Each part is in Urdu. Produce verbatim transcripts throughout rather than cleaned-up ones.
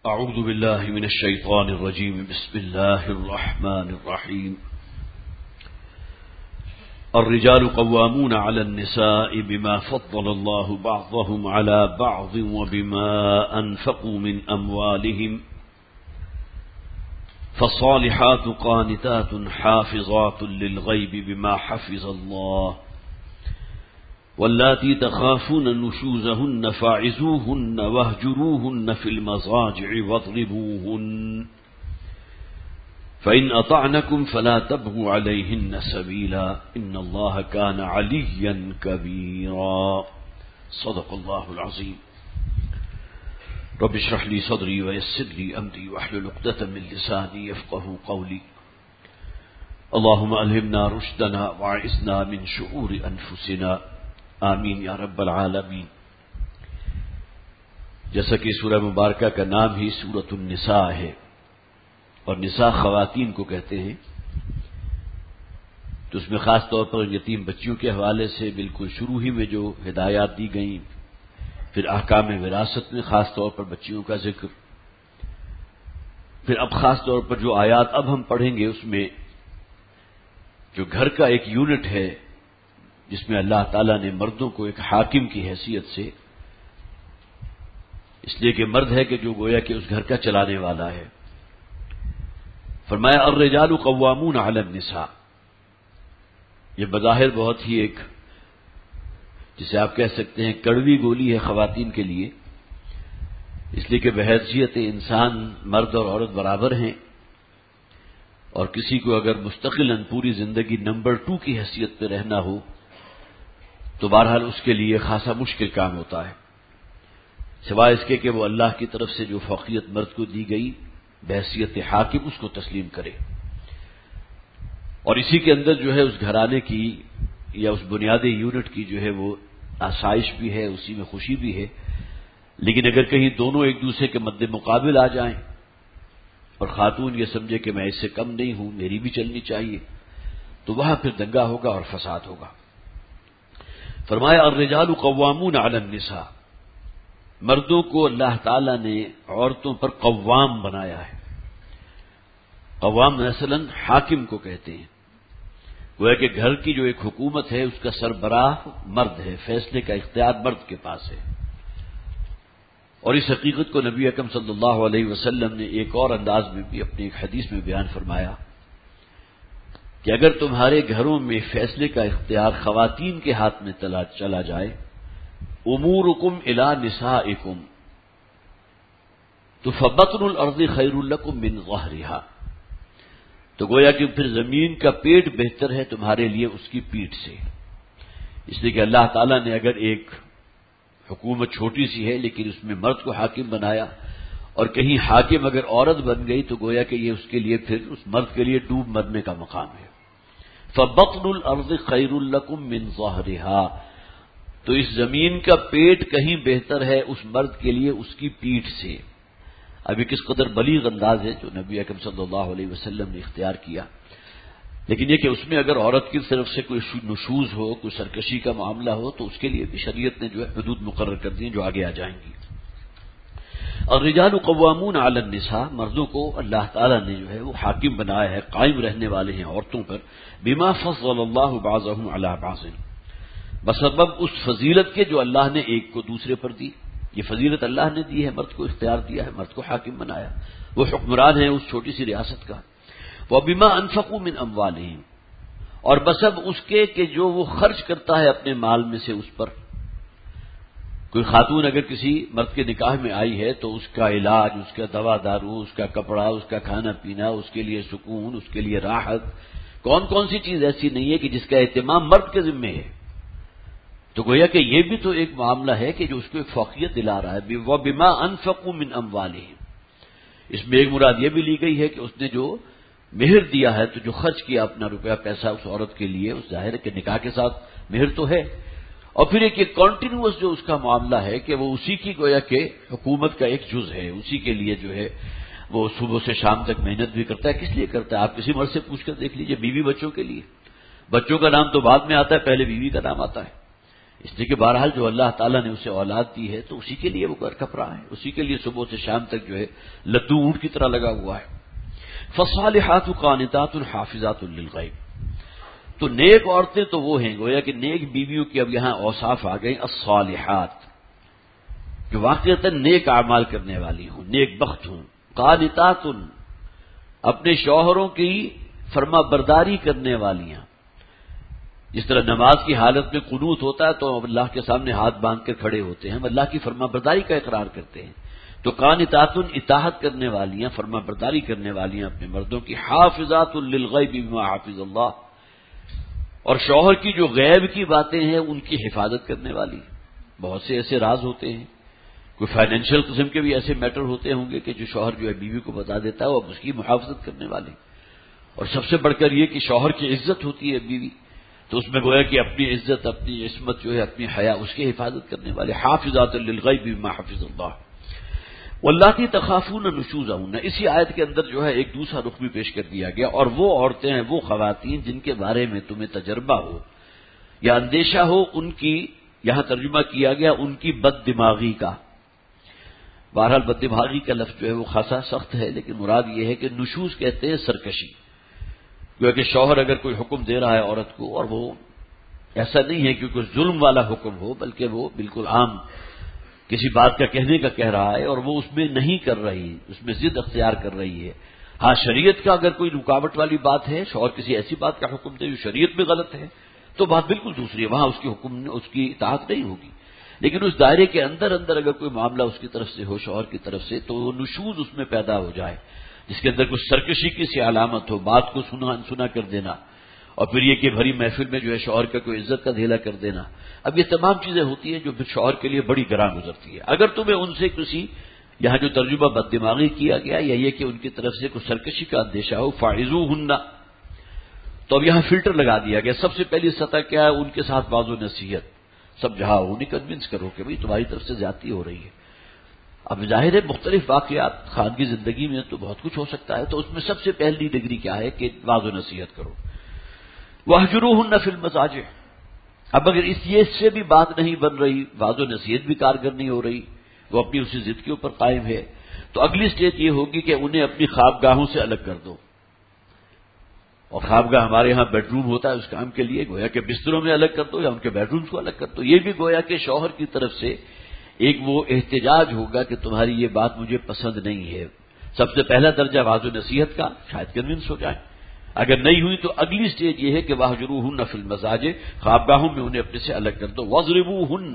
اعوذ باللہ من الشیطان الرجیم بسم اللہ الرحمن الرحیم الرجال قوامون على النساء بما فضل الله بعضهم على بعض وبما أنفقوا من أموالهم فالصالحات قانتات حافظات للغيب بما حفظ الله واللاتي تخافون نشوزهن فاعزوهن واهجروهن في المضاجع واضربوهن فإن أطعنكم فلا تبغوا عليهن سبيلا إن الله كان عليا كبيرا صدق الله العظيم رب اشرح لي صدري ويسر لي أمري واحلل عقدة من لساني يفقهوا قولي اللهم ألهمنا رشدنا وأعذنا من شرور أنفسنا آمین یا رب العالمین۔ جیسا کہ سورہ مبارکہ کا نام ہی سورۃ النساء ہے اور نساء خواتین کو کہتے ہیں، تو اس میں خاص طور پر یتیم بچیوں کے حوالے سے بالکل شروع ہی میں جو ہدایات دی گئیں، پھر احکام وراثت میں خاص طور پر بچیوں کا ذکر، پھر اب خاص طور پر جو آیات اب ہم پڑھیں گے اس میں جو گھر کا ایک یونٹ ہے جس میں اللہ تعالیٰ نے مردوں کو ایک حاکم کی حیثیت سے، اس لیے کہ مرد ہے کہ جو گویا کہ اس گھر کا چلانے والا ہے، فرمایا الرجال قوامون علی النساء۔ یہ بظاہر بہت ہی ایک جسے آپ کہہ سکتے ہیں کڑوی گولی ہے خواتین کے لیے، اس لیے کہ بحیثیت انسان مرد اور عورت برابر ہیں، اور کسی کو اگر مستقلاً پوری زندگی نمبر ٹو کی حیثیت پہ رہنا ہو تو بہرحال اس کے لیے خاصا مشکل کام ہوتا ہے، سوائے اس کے کہ وہ اللہ کی طرف سے جو فوقیت مرد کو دی گئی بحیثیت حاکم اس کو تسلیم کرے، اور اسی کے اندر جو ہے اس گھرانے کی یا اس بنیادی یونٹ کی جو ہے وہ آسائش بھی ہے، اسی میں خوشی بھی ہے۔ لیکن اگر کہیں دونوں ایک دوسرے کے مد مقابل آ جائیں اور خاتون یہ سمجھے کہ میں اس سے کم نہیں ہوں، میری بھی چلنی چاہیے، تو وہاں پھر دنگا ہوگا اور فساد ہوگا۔ فرمایا الرجال قوامون علی النساء، مردوں کو اللہ تعالی نے عورتوں پر قوام بنایا ہے۔ قوام مثلا حاکم کو کہتے ہیں، گویا کہ گھر کی جو ایک حکومت ہے اس کا سربراہ مرد ہے، فیصلے کا اختیار مرد کے پاس ہے، اور اس حقیقت کو نبی اکرم صلی اللہ علیہ وسلم نے ایک اور انداز میں بھی اپنی ایک حدیث میں بیان فرمایا کہ اگر تمہارے گھروں میں فیصلے کا اختیار خواتین کے ہاتھ میں چلا جائے، امورکم الی نسائکم، تو فبطن الارض خیر لکم من ظہرہا، تو گویا کہ پھر زمین کا پیٹ بہتر ہے تمہارے لیے اس کی پیٹھ سے، اس لیے کہ اللہ تعالیٰ نے اگر ایک حکومت چھوٹی سی ہے لیکن اس میں مرد کو حاکم بنایا، اور کہیں حاکم اگر عورت بن گئی تو گویا کہ یہ اس کے لیے پھر اس مرد کے لیے ڈوب مرنے کا مقام ہے۔ فبطن الارض خیر لکم من ظہرہا، تو اس زمین کا پیٹ کہیں بہتر ہے اس مرد کے لیے اس کی پیٹھ سے۔ ابھی کس قدر بلیغ انداز ہے جو نبی اکرم صلی اللہ علیہ وسلم نے اختیار کیا، لیکن یہ کہ اس میں اگر عورت کی طرف سے کوئی نشوز ہو، کوئی سرکشی کا معاملہ ہو تو اس کے لیے بھی شریعت نے جو ہے حدود مقرر کر دی جو آگے آ جائیں گی۔ الرجال قوامون علی النساء، مردوں کو اللہ تعالیٰ نے جو ہے وہ حاکم بنایا ہے، قائم رہنے والے ہیں عورتوں پر، بما فضل اللہ بعضهم علی بعض، بسبب اس فضیلت کے جو اللہ نے ایک کو دوسرے پر دی۔ یہ فضیلت اللہ نے دی ہے، مرد کو اختیار دیا ہے، مرد کو حاکم بنایا، وہ حکمران ہے اس چھوٹی سی ریاست کا۔ وَبِمَا أَنفَقُوا مِنْ أَمْوَالِهِمْ، اور بسب اس کے کہ جو وہ خرچ کرتا ہے اپنے مال میں سے اس پر۔ کوئی خاتون اگر کسی مرد کے نکاح میں آئی ہے تو اس کا علاج، اس کا دوا دارو، اس کا کپڑا، اس کا کھانا پینا، اس کے لیے سکون، اس کے لیے راحت، کون کون سی چیز ایسی نہیں ہے کہ جس کا اہتمام مرد کے ذمہ ہے؟ تو گویا کہ یہ بھی تو ایک معاملہ ہے کہ جو اس کو ایک فوقیت دلا رہا ہے۔ وَبِمَا أَنفَقُوا مِنْ أَمْوَالِهِمْ، اس میں ایک مراد یہ بھی لی گئی ہے کہ اس نے جو مہر دیا ہے، تو جو خرچ کیا اپنا روپیہ پیسہ اس عورت کے لیے، اس ظاہر کے نکاح کے ساتھ مہر تو ہے، اور پھر ایک کنٹینیوس جو اس کا معاملہ ہے کہ وہ اسی کی گویا کہ حکومت کا ایک جز ہے، اسی کے لیے جو ہے وہ صبح سے شام تک محنت بھی کرتا ہے۔ کس لیے کرتا ہے؟ آپ کسی مرد سے پوچھ کر دیکھ لیجئے، بیوی بچوں کے لیے۔ بچوں کا نام تو بعد میں آتا ہے، پہلے بیوی کا نام آتا ہے۔ اس لیے کہ بہرحال جو اللہ تعالیٰ نے اسے اولاد دی ہے تو اسی کے لیے وہ کر کپ رہا ہے، اسی کے لیے صبح سے شام تک جو ہے لدو اونٹ کی طرح لگا ہوا ہے۔ فالصالحات قانتات حافظات للغیب، تو نیک عورتیں تو وہ ہیں، گویا کہ نیک بیویوں کی اب یہاں اوصاف آ گئیں، الصالحات، جو واقعتاً نیک اعمال کرنے والی ہوں، نیک بخت ہوں، قانتات، اپنے شوہروں کی فرما برداری کرنے والیاں۔ جس طرح نماز کی حالت میں قنوت ہوتا ہے تو اللہ کے سامنے ہاتھ باندھ کر کھڑے ہوتے ہیں، ہم اللہ کی فرما برداری کا اقرار کرتے ہیں، تو قانتات اطاعت کرنے والیاں، فرما برداری کرنے والیاں اپنے مردوں کی، حافظات للغیب بما حافظ اللہ، اور شوہر کی جو غیب کی باتیں ہیں ان کی حفاظت کرنے والی۔ بہت سے ایسے راز ہوتے ہیں، کوئی فائنینشیل قسم کے بھی ایسے میٹر ہوتے ہوں گے کہ جو شوہر جو ہے بیوی کو بتا دیتا ہے، وہ اب اس کی محافظت کرنے والی۔ اور سب سے بڑھ کر یہ کہ شوہر کی عزت ہوتی ہے بیوی، تو اس میں گویا کہ اپنی عزت، اپنی عصمت جو ہے، اپنی حیا، اس کی حفاظت کرنے والے، حافظات للغیب بما حفظ اللہ۔ واللاتی تخافون نشوزہن، اسی آیت کے اندر جو ہے ایک دوسرا رخ بھی پیش کر دیا گیا، اور وہ عورتیں ہیں، وہ خواتین جن کے بارے میں تمہیں تجربہ ہو یا اندیشہ ہو ان کی، یہاں ترجمہ کیا گیا ان کی بد دماغی کا۔ بہرحال بد دماغی کا لفظ جو ہے وہ خاصا سخت ہے، لیکن مراد یہ ہے کہ نشوز کہتے ہیں سرکشی، کیونکہ شوہر اگر کوئی حکم دے رہا ہے عورت کو، اور وہ ایسا نہیں ہے کہ کوئی ظلم والا حکم ہو، بلکہ وہ بالکل عام کسی بات کا کہنے کا کہہ رہا ہے اور وہ اس میں نہیں کر رہی، اس میں ضد اختیار کر رہی ہے۔ ہاں شریعت کا اگر کوئی رکاوٹ والی بات ہے، شوہر کسی ایسی بات کا حکم دے جو شریعت میں غلط ہے، تو بات بالکل دوسری ہے، وہاں اس کی حکم اس کی اطاعت نہیں ہوگی۔ لیکن اس دائرے کے اندر اندر اگر کوئی معاملہ اس کی طرف سے ہو، شوہر کی طرف سے، تو وہ نشوز اس میں پیدا ہو جائے، جس کے اندر کچھ سرکشی کی سی علامت ہو، بات کو سنا سنا کر دینا، اور پھر یہ کہ بھری محفل میں جو ہے شوہر کا کوئی عزت کا دھیلا کر دینا۔ اب یہ تمام چیزیں ہوتی ہیں جو پھر شوہر کے لیے بڑی گراں گزرتی ہے۔ اگر تمہیں ان سے کسی، یہاں جو ترجمہ بد دماغی کیا گیا یا یہ کہ ان کی طرف سے کچھ سرکشی کا اندیشہ ہو، فاعظوہن، تو اب یہاں فلٹر لگا دیا گیا۔ سب سے پہلی سطح کیا ہے؟ ان کے ساتھ واضح و نصیحت، سمجھاؤ، انہیں کنونس کرو کہ بھئی تمہاری طرف سے زیادتی ہو رہی ہے۔ اب ظاہر ہے مختلف واقعات خاندگی زندگی میں تو بہت کچھ ہو سکتا ہے، تو اس میں سب سے پہلی ڈگری کیا ہے کہ واضح و نصیحت کرو۔ وَاهْجُرُوهُنَّ فِي الْمَضَاجِعِ، اب اگر اس یہ سے بھی بات نہیں بن رہی، واضح و نصیحت بھی کارگر نہیں ہو رہی، وہ اپنی اسی ضد کے اوپر قائم ہے، تو اگلی سٹیج یہ ہوگی کہ انہیں اپنی خوابگاہوں سے الگ کر دو۔ اور خوابگاہ ہمارے ہاں بیڈ روم ہوتا ہے اس کام کے لیے، گویا کہ بستروں میں الگ کر دو یا ان کے بیڈ رومز کو الگ کر دو۔ یہ بھی گویا کہ شوہر کی طرف سے ایک وہ احتجاج ہوگا کہ تمہاری یہ بات مجھے پسند نہیں ہے۔ سب سے پہلا درجہ واضح و نصیحت کا، شاید کنونس ہو جائے، اگر نہیں ہوئی تو اگلی سٹیج یہ ہے کہ وَاهْجُرُوهُنَّ فِي الْمَضَاجِعِ، خوابگاہوں میں انہیں اپنے سے الگ کر دو۔ وَاضْرِبُوهُنَّ،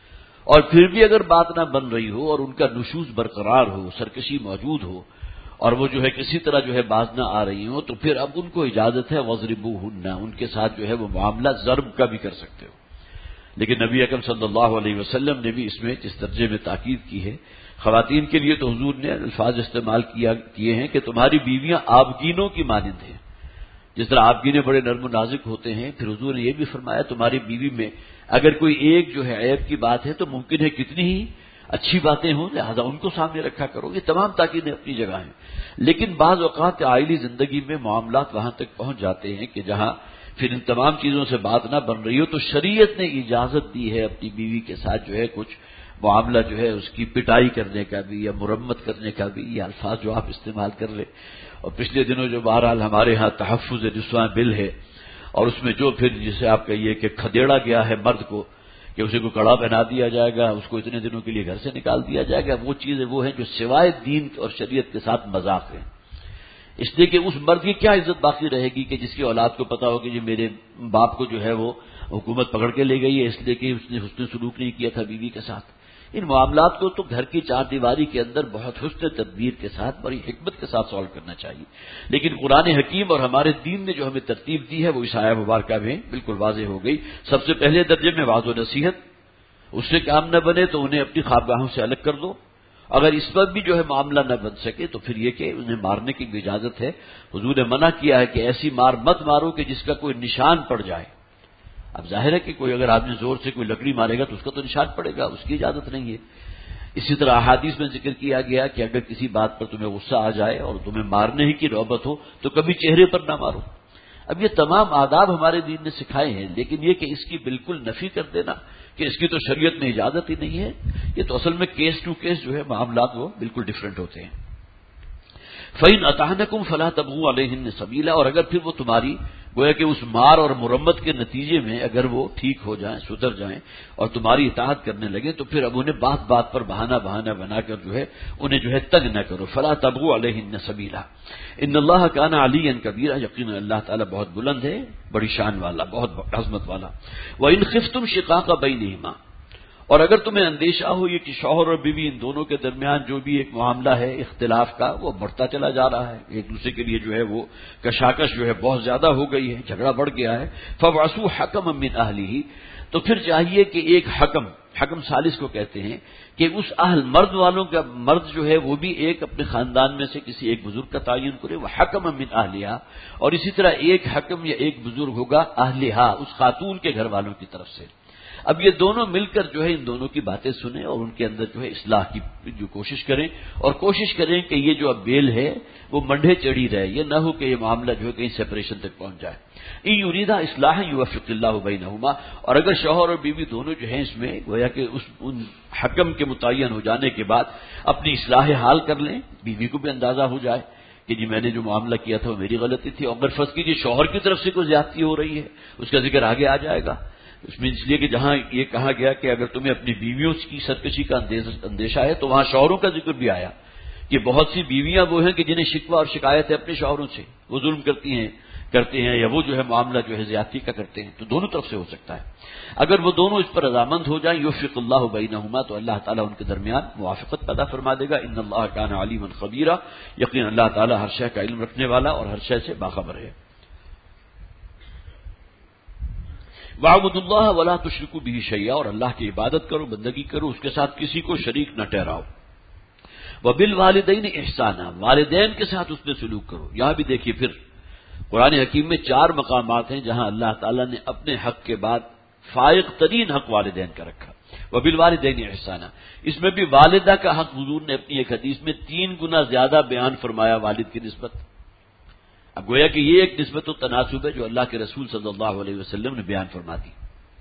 اور پھر بھی اگر بات نہ بن رہی ہو اور ان کا نشوز برقرار ہو، سرکشی موجود ہو، اور وہ جو ہے کسی طرح جو ہے باز نہ آ رہی ہوں، تو پھر اب ان کو اجازت ہے وَاضْرِبُوهُنَّ، ان کے ساتھ جو ہے وہ معاملہ ضرب کا بھی کر سکتے ہو۔ لیکن نبی اکرم صلی اللہ علیہ وسلم نے بھی اس میں جس درجے میں تاکید کی ہے، خواتین کے لیے تو حضور نے الفاظ استعمال کیا کیے ہیں کہ تمہاری بیویاں آبگینوں کی مانند ہیں۔ جس طرح آبگینے بڑے نرم و نازک ہوتے ہیں، پھر حضور نے یہ بھی فرمایا تمہاری بیوی میں اگر کوئی ایک جو ہے عیب کی بات ہے تو ممکن ہے کتنی ہی اچھی باتیں ہوں، لہذا ان کو سامنے رکھا کرو۔ یہ تمام تاکیدیں اپنی جگہ ہیں، لیکن بعض اوقات عائلی زندگی میں معاملات وہاں تک پہنچ جاتے ہیں کہ جہاں پھر ان تمام چیزوں سے بات نہ بن رہی ہو، تو شریعت نے اجازت دی ہے اپنی بیوی کے ساتھ جو ہے کچھ معاملہ جو ہے اس کی پٹائی کرنے کا بھی یا مرمت کرنے کا بھی، یہ الفاظ جو آپ استعمال کر لیں۔ اور پچھلے دنوں جو بہرحال ہمارے ہاں تحفظ رسواں بل ہے، اور اس میں جو پھر جسے آپ کہیے کہ کھدیڑا گیا ہے مرد کو کہ اسے کو کڑا پہنا دیا جائے گا، اس کو اتنے دنوں کے لیے گھر سے نکال دیا جائے گا، وہ چیزیں وہ ہیں جو سوائے دین اور شریعت کے ساتھ مذاق ہیں۔ اس لیے کہ اس مرد کی کیا عزت باقی رہے گی کہ جس کی اولاد کو پتا ہو کہ جی میرے باپ کو جو ہے وہ حکومت پکڑ کے لے گئی ہے اس لیے کہ اس نے حسن سلوک نہیں کیا تھا بیوی کے ساتھ۔ ان معاملات کو تو گھر کی چار دیواری کے اندر بہت حسن تدبیر کے ساتھ، بڑی حکمت کے ساتھ سالو کرنا چاہیے، لیکن قرآن حکیم اور ہمارے دین نے جو ہمیں ترتیب دی ہے وہ اس آیہ مبارکہ میں بالکل واضح ہو گئی۔ سب سے پہلے درجے میں واضح و نصیحت، اس سے کام نہ بنے تو انہیں اپنی خوابگاہوں سے الگ کر دو۔ اگر اس وقت بھی جو ہے معاملہ نہ بن سکے تو پھر یہ کہ انہیں مارنے کی بھی اجازت ہے۔ حضور نے منع کیا ہے کہ ایسی مار مت مارو کہ جس کا کوئی نشان پڑ جائے۔ اب ظاہر ہے کہ کوئی اگر آدمی زور سے کوئی لکڑی مارے گا تو اس کا تو نشان پڑے گا، اس کی اجازت نہیں ہے۔ اسی طرح احادیث میں ذکر کیا گیا کہ اگر کسی بات پر تمہیں غصہ آ جائے اور تمہیں مارنے ہی کی نوبت ہو تو کبھی چہرے پر نہ مارو، اب یہ تمام آداب ہمارے دین نے سکھائے ہیں، لیکن یہ کہ اس کی بالکل نفی کر دینا کہ اس کی تو شریعت میں اجازت ہی نہیں ہے، یہ تو اصل میں کیس ٹو کیس جو ہے معاملات وہ بالکل ڈفرینٹ ہوتے ہیں۔ فَإِنْ أَطَعْنَكُمْ فَلَا تَبْغُوا عَلَيْهِنَّ سَبِيلًا، اور اگر پھر وہ تمہاری گویا کہ اس مار اور مرمت کے نتیجے میں اگر وہ ٹھیک ہو جائیں، سدھر جائیں اور تمہاری اطاعت کرنے لگے تو پھر اب انہیں بات بات پر بہانہ بہانہ بنا کر جو ہے انہیں جو ہے تنگ نہ کرو۔ فَلَا تَبْغُوا عَلَيْهِنَّ سَبِيلًا إِنَّ اللَّهَ كَانَ عَلِيًّا كَبِيرًا، یقینا اللہ تعالیٰ بہت بلند ہے، بڑی شان والا، بہت عظمت والا۔ وَإِنْ خِفْتُمْ شِقَاقَ بَيْنِهِمَا، اور اگر تمہیں اندیشہ ہو یہ کہ شوہر اور بیوی ان دونوں کے درمیان جو بھی ایک معاملہ ہے اختلاف کا وہ بڑھتا چلا جا رہا ہے، ایک دوسرے کے لیے جو ہے وہ کشاکش جو ہے بہت زیادہ ہو گئی ہے، جھگڑا بڑھ گیا ہے، فَبْعَثُوا حَكَمًا مِّنْ أَهْلِهِ، تو پھر چاہیے کہ ایک حکم، حکم ثالث کو کہتے ہیں کہ اس اہل مرد والوں کا مرد جو ہے وہ بھی ایک اپنے خاندان میں سے کسی ایک بزرگ کا تعین کرے، وہ حَكَمًا مِّنْ أَهْلِهَا، اور اسی طرح ایک حکم یا ایک بزرگ ہوگا اہلہا، اس خاتون کے گھر والوں کی طرف سے۔ اب یہ دونوں مل کر جو ہے ان دونوں کی باتیں سنیں اور ان کے اندر جو ہے اصلاح کی جو کوشش کریں، اور کوشش کریں کہ یہ جو اب بیل ہے وہ منڈھے چڑھی رہے، یہ نہ ہو کہ یہ معاملہ جو ہے کہیں سپریشن تک پہنچ جائے۔ ان یریدا اصلاحا یوفق اللہ بینہما، اور اگر شوہر اور بیوی دونوں جو ہیں اس میں گویا کہ اس ان حکم کے متعین ہو جانے کے بعد اپنی اصلاح حال کر لیں، بیوی کو بھی اندازہ ہو جائے کہ جی میں نے جو معاملہ کیا تھا وہ میری غلطی تھی، اور اگر فرض کیجیے شوہر کی طرف سے کوئی زیادتی ہو رہی ہے اس کا ذکر آگے آ جائے گا، اس میں اس لیے کہ جہاں یہ کہا گیا کہ اگر تمہیں اپنی بیویوں کی سرکشی کا اندیشہ ہے تو وہاں شوہروں کا ذکر بھی آیا کہ بہت سی بیویاں وہ ہیں کہ جنہیں شکوہ اور شکایت ہے اپنے شوہروں سے، وہ ظلم کرتی ہیں کرتے ہیں یا وہ جو ہے معاملہ جو ہے زیادتی کا کرتے ہیں، تو دونوں طرف سے ہو سکتا ہے۔ اگر وہ دونوں اس پر رضامند ہو جائیں یوفق اللہ بینہما، تو اللہ تعالیٰ ان کے درمیان موافقت پیدا فرما دے گا۔ ان اللہ کان علیما خبیرا، یقین اللہ تعالیٰ ہر شے کا علم رکھنے والا اور ہر شے سے باخبر ہے۔ وَاعْبُدُوا اللَّهَ وَلَا تُشْرِكُوا بِهِ شَيْئًا، اور اللہ کی عبادت کرو، بندگی کرو، اس کے ساتھ کسی کو شریک نہ ٹھہراؤ۔ وَبِالْوَالِدَيْنِ إِحْسَانًا، والدین کے ساتھ اس نے سلوک کرو۔ یہاں بھی دیکھیے پھر قرآن حکیم میں چار مقامات ہیں جہاں اللہ تعالیٰ نے اپنے حق کے بعد فائق ترین حق والدین کا رکھا۔ وَبِالْوَالِدَيْنِ إِحْسَانًا، اس میں بھی والدہ کا حق حضور نے اپنی ایک حدیث میں تین گنا زیادہ بیان فرمایا والد کی نسبت۔ اب گویا کہ یہ ایک نسبت و تناسب ہے جو اللہ کے رسول صلی اللہ علیہ وسلم نے بیان فرما دی۔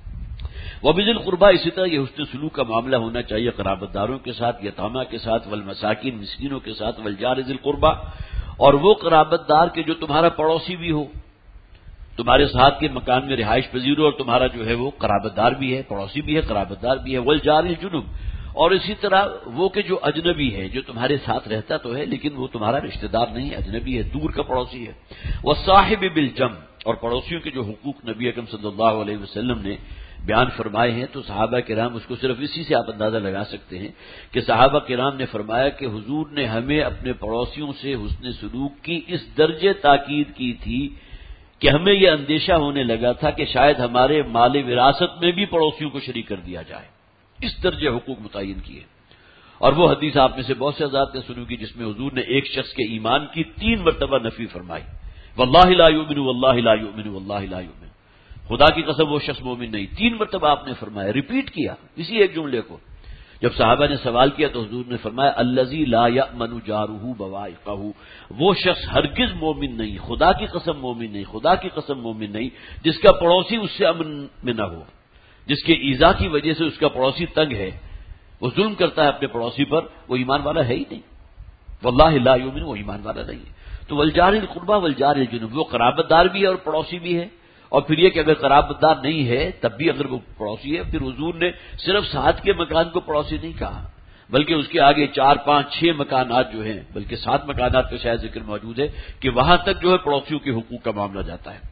وَبِذِي الْقُرْبَىٰ، اسی طرح یہ حسن سلوک کا معاملہ ہونا چاہیے قرابت داروں کے ساتھ، یتامہ کے ساتھ، والمساکین مسکینوں کے ساتھ، والجار ذی القربیٰ، اور وہ قرابت دار کے جو تمہارا پڑوسی بھی ہو، تمہارے ساتھ کے مکان میں رہائش پذیر ہو اور تمہارا جو ہے وہ قرابت دار بھی ہے، پڑوسی بھی ہے، قرابت دار بھی ہے۔ والجار الجنب، اور اسی طرح وہ کہ جو اجنبی ہے، جو تمہارے ساتھ رہتا تو ہے لیکن وہ تمہارا رشتہ دار نہیں، اجنبی ہے، دور کا پڑوسی ہے۔ والصاحب بالجنب، اور پڑوسیوں کے جو حقوق نبی اکرم صلی اللہ علیہ وسلم نے بیان فرمائے ہیں تو صحابہ کرام اس کو صرف اسی سے آپ اندازہ لگا سکتے ہیں کہ صحابہ کرام نے فرمایا کہ حضور نے ہمیں اپنے پڑوسیوں سے حسن سلوک کی اس درجے تاکید کی تھی کہ ہمیں یہ اندیشہ ہونے لگا تھا کہ شاید ہمارے مال وراثت میں بھی پڑوسیوں کو شریک کر دیا جائے، اس درجے حقوق متعین کیے۔ اور وہ حدیث آپ میں سے بہت سے حضرات نے سنی کی جس میں حضور نے ایک شخص کے ایمان کی تین مرتبہ نفی فرمائی، واللہ لا یؤمن واللہ لا یؤمن واللہ لا یؤمن، خدا کی قسم وہ شخص مومن نہیں، تین مرتبہ آپ نے فرمایا، ریپیٹ کیا اسی ایک جملے کو۔ جب صحابہ نے سوال کیا تو حضور نے فرمایا الذی لا یأمن جارہ بوائقہ، وہ شخص ہرگز مومن نہیں، خدا کی قسم مومن نہیں، خدا کی قسم مومن نہیں جس کا پڑوسی اس سے امن میں نہ ہو، جس کے ایذا کی وجہ سے اس کا پڑوسی تنگ ہے، وہ ظلم کرتا ہے اپنے پڑوسی پر، وہ ایمان والا ہے ہی نہیں، واللہ لا یؤمن، وہ ایمان والا نہیں ہے۔ تو والجار القربیٰ والجار الجنب، وہ قرابت دار بھی ہے اور پڑوسی بھی ہے۔ اور پھر یہ کہ اگر قرابت دار نہیں ہے تب بھی اگر وہ پڑوسی ہے، پھر حضور نے صرف ساتھ کے مکان کو پڑوسی نہیں کہا بلکہ اس کے آگے چار پانچ چھ مکانات جو ہیں، بلکہ سات مکانات کا شاید ذکر موجود ہے کہ وہاں تک جو ہے پڑوسیوں کے حقوق کا معاملہ جاتا ہے۔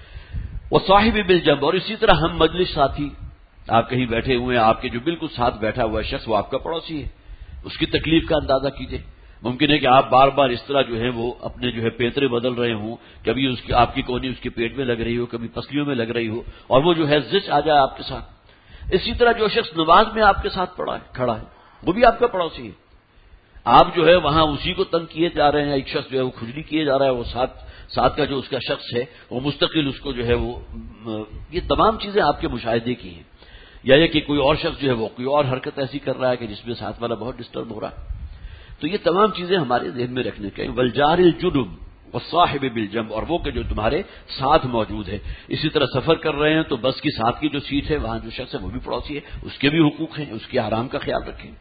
وہ صاحب بالجنب، اور اسی طرح ہم مجلس ساتھی، آپ کہیں بیٹھے ہوئے ہیں، آپ کے جو بالکل ساتھ بیٹھا ہوا ہے شخص وہ آپ کا پڑوسی ہے، اس کی تکلیف کا اندازہ کیجئے۔ ممکن ہے کہ آپ بار بار اس طرح جو ہے وہ اپنے جو ہے پیترے بدل رہے ہوں، کبھی اس کی آپ کی کونی اس کے پیٹ میں لگ رہی ہو، کبھی پسلیوں میں لگ رہی ہو، اور وہ جو ہے زچ آ جائے آپ کے ساتھ۔ اسی طرح جو شخص نماز میں آپ کے ساتھ پڑا ہے کھڑا ہے وہ بھی آپ کا پڑوسی ہے، آپ جو ہے وہاں اسی کو تنگ کیے جا رہے ہیں، ایک شخص جو ہے وہ کھجلی کیے جا رہا ہے، وہ ساتھ ساتھ کا جو اس کا شخص ہے وہ مستقل اس کو جو ہے وہ، یہ تمام چیزیں آپ کے مشاہدے کی ہیں۔ یا یہ کہ کوئی اور شخص جو ہے وہ کوئی اور حرکت ایسی کر رہا ہے کہ جس میں ساتھ والا بہت ڈسٹرب ہو رہا ہے، تو یہ تمام چیزیں ہمارے ذہن میں رکھنے کے۔ والجار الجنب، والصاحب بالجنب، اور وہ کہ جو تمہارے ساتھ موجود ہے. اسی طرح سفر کر رہے ہیں تو بس کی ساتھ کی جو سیٹ ہے وہاں جو شخص ہے وہ بھی پڑوسی ہے، اس کے بھی حقوق ہیں، اس کے آرام کا خیال رکھیں.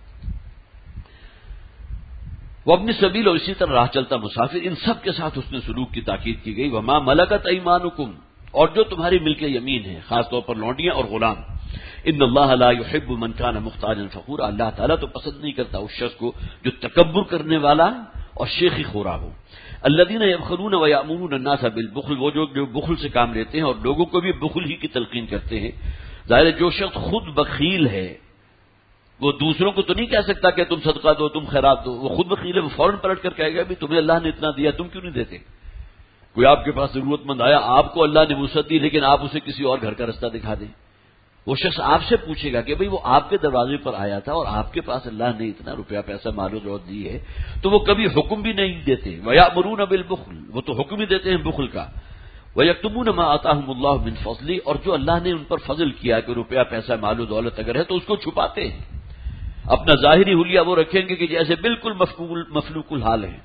وہ اپنی سبیل، اور اسی طرح راہ چلتا مسافر، ان سب کے ساتھ اس نے سلوک کی تاکید کی گئی. وما ملکت ایمانکم، اور جو تمہاری ملک یمین ہے، خاص طور پر لونڈیاں اور غلام. ان اللہ لا يحب من كان مختالا فخورا، اللہ تعالیٰ تو پسند نہیں کرتا اس شخص کو جو تکبر کرنے والا اور شیخی خورا ہو. الذين يبخلون ويأمرون الناس بالبخل، وہ جو جو بخل سے کام لیتے ہیں اور لوگوں کو بھی بخل ہی کی تلقین کرتے ہیں. ظاہر ہے جو شخص خود بخیل ہے وہ دوسروں کو تو نہیں کہہ سکتا کہ تم صدقہ دو، تم خیرات دو. وہ خود بخیل ہے، وہ فوراً پلٹ کر کہے گا بھی تمہیں اللہ نے اتنا دیا، تم کیوں نہیں دیتے؟ کوئی آپ کے پاس ضرورت مند آیا، آپ کو اللہ نے وسعت دی لیکن آپ اسے کسی اور گھر کا رستہ دکھا دیں. وہ شخص آپ سے پوچھے گا کہ بھئی وہ آپ کے دروازے پر آیا تھا اور آپ کے پاس اللہ نے اتنا روپیہ پیسہ مال و دولت دی ہے، تو وہ کبھی حکم بھی نہیں دیتے. وَيَأْمُرُونَ بِالْبُخْلِ، وہ تو حکم ہی دیتے ہیں بخل کا. وَيَكْتُمُونَ مَا آتَاهُمُ اللَّهُ مِنْ فَضْلِهِ، اور جو اللہ نے ان پر فضل کیا کہ روپیہ پیسہ مال و دولت اگر ہے تو اس کو چھپاتے ہیں. اپنا ظاہری حلیہ وہ رکھیں گے کہ جیسے بالکل مفلوق الحال ہیں،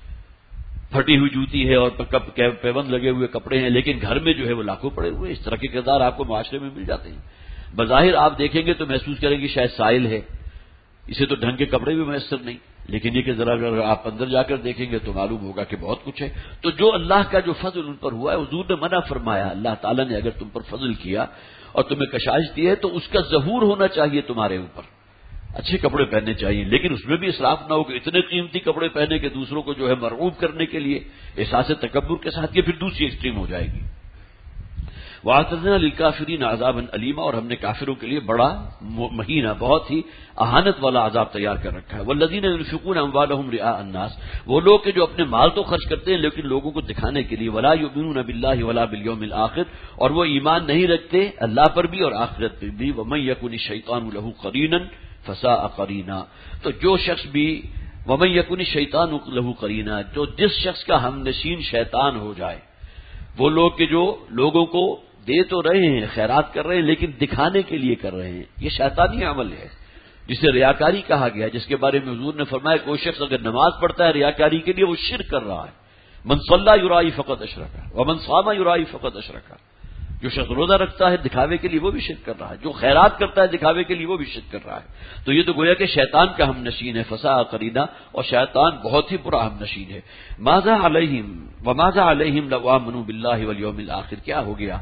پھٹی ہوئی جوتی ہے اور پیبند لگے ہوئے کپڑے ہیں، لیکن گھر میں جو ہے وہ لاکھوں پڑے ہوئے. اس طرح کے کردار آپ کو معاشرے میں مل جاتے ہیں. بظاہر آپ دیکھیں گے تو محسوس کریں گے شاید سائل ہے، اسے تو ڈھنگ کے کپڑے بھی میسر نہیں، لیکن یہ کہ ذرا اگر آپ اندر جا کر دیکھیں گے تو معلوم ہوگا کہ بہت کچھ ہے. تو جو اللہ کا جو فضل ان پر ہوا ہے، حضور نے منع فرمایا اللہ تعالیٰ نے اگر تم پر فضل کیا اور تمہیں کشائش دی ہے تو اس کا ظہور ہونا چاہیے تمہارے اوپر. اچھے کپڑے پہننے چاہیے لیکن اس میں بھی اسراف نہ ہو کہ اتنے قیمتی کپڑے پہنے کے دوسروں کو جو ہے مرغوب کرنے کے لیے احساس تکبر کے ساتھ، یہ پھر دوسری ایکسٹریم ہو جائے گی. وَأَعْتَدْنَا لِلْكَافِرِينَ عَذَابًا أَلِيمًا، اور ہم نے کافروں کے لیے بڑا مہینہ، بہت ہی اہانت والا عذاب تیار کر رکھا ہے. وَالَّذِينَ يُنْفِقُونَ أَمْوَالَهُمْ رِئَاءَ النَّاسِ، وہ لوگ کہ جو اپنے مال تو خرچ کرتے ہیں لیکن لوگوں کو دکھانے کے لیے. وَلَا يُؤْمِنُونَ بِاللَّهِ وَلَا بِالْيَوْمِ الْآخِرِ، اور وہ ایمان نہیں رکھتے اللہ پر بھی اور آخرت پر بھی. وَمَن يَكُنِ الشَّيْطَانُ لَهُ قَرِينًا فَسَاءَ قَرِينًا، تو جو شخص بھی وَمَن يَكُنِ الشَّيْطَانُ لَهُ قَرِينًا، جو جس شخص کا ہم نشین شیطان ہو جائے، وہ لوگ کہ جو لوگوں کو دے تو رہے ہیں، خیرات کر رہے ہیں لیکن دکھانے کے لیے کر رہے ہیں، یہ شیطانی عمل ہے جسے ریاکاری کہا گیا، جس کے بارے میں حضور نے فرمایا کوئی شخص اگر نماز پڑھتا ہے ریاکاری کے لیے وہ شرک کر رہا ہے. من صلی یرائی فقط اشرک ومن صام یرائی فقط اشرک، جو شخص روزہ رکھتا ہے دکھاوے کے لیے وہ بھی شرک کر رہا ہے، جو خیرات کرتا ہے دکھاوے کے لیے وہ بھی شرک کر رہا ہے. تو یہ تو گویا کہ شیطان کا ہم نشین ہے، فساء قرینا، اور شیطان بہت ہی برا ہم نشین ہے. ماذا علیہم وماذا علیہم لو آمنوا باللہ والیوم الآخر، کیا ہو گیا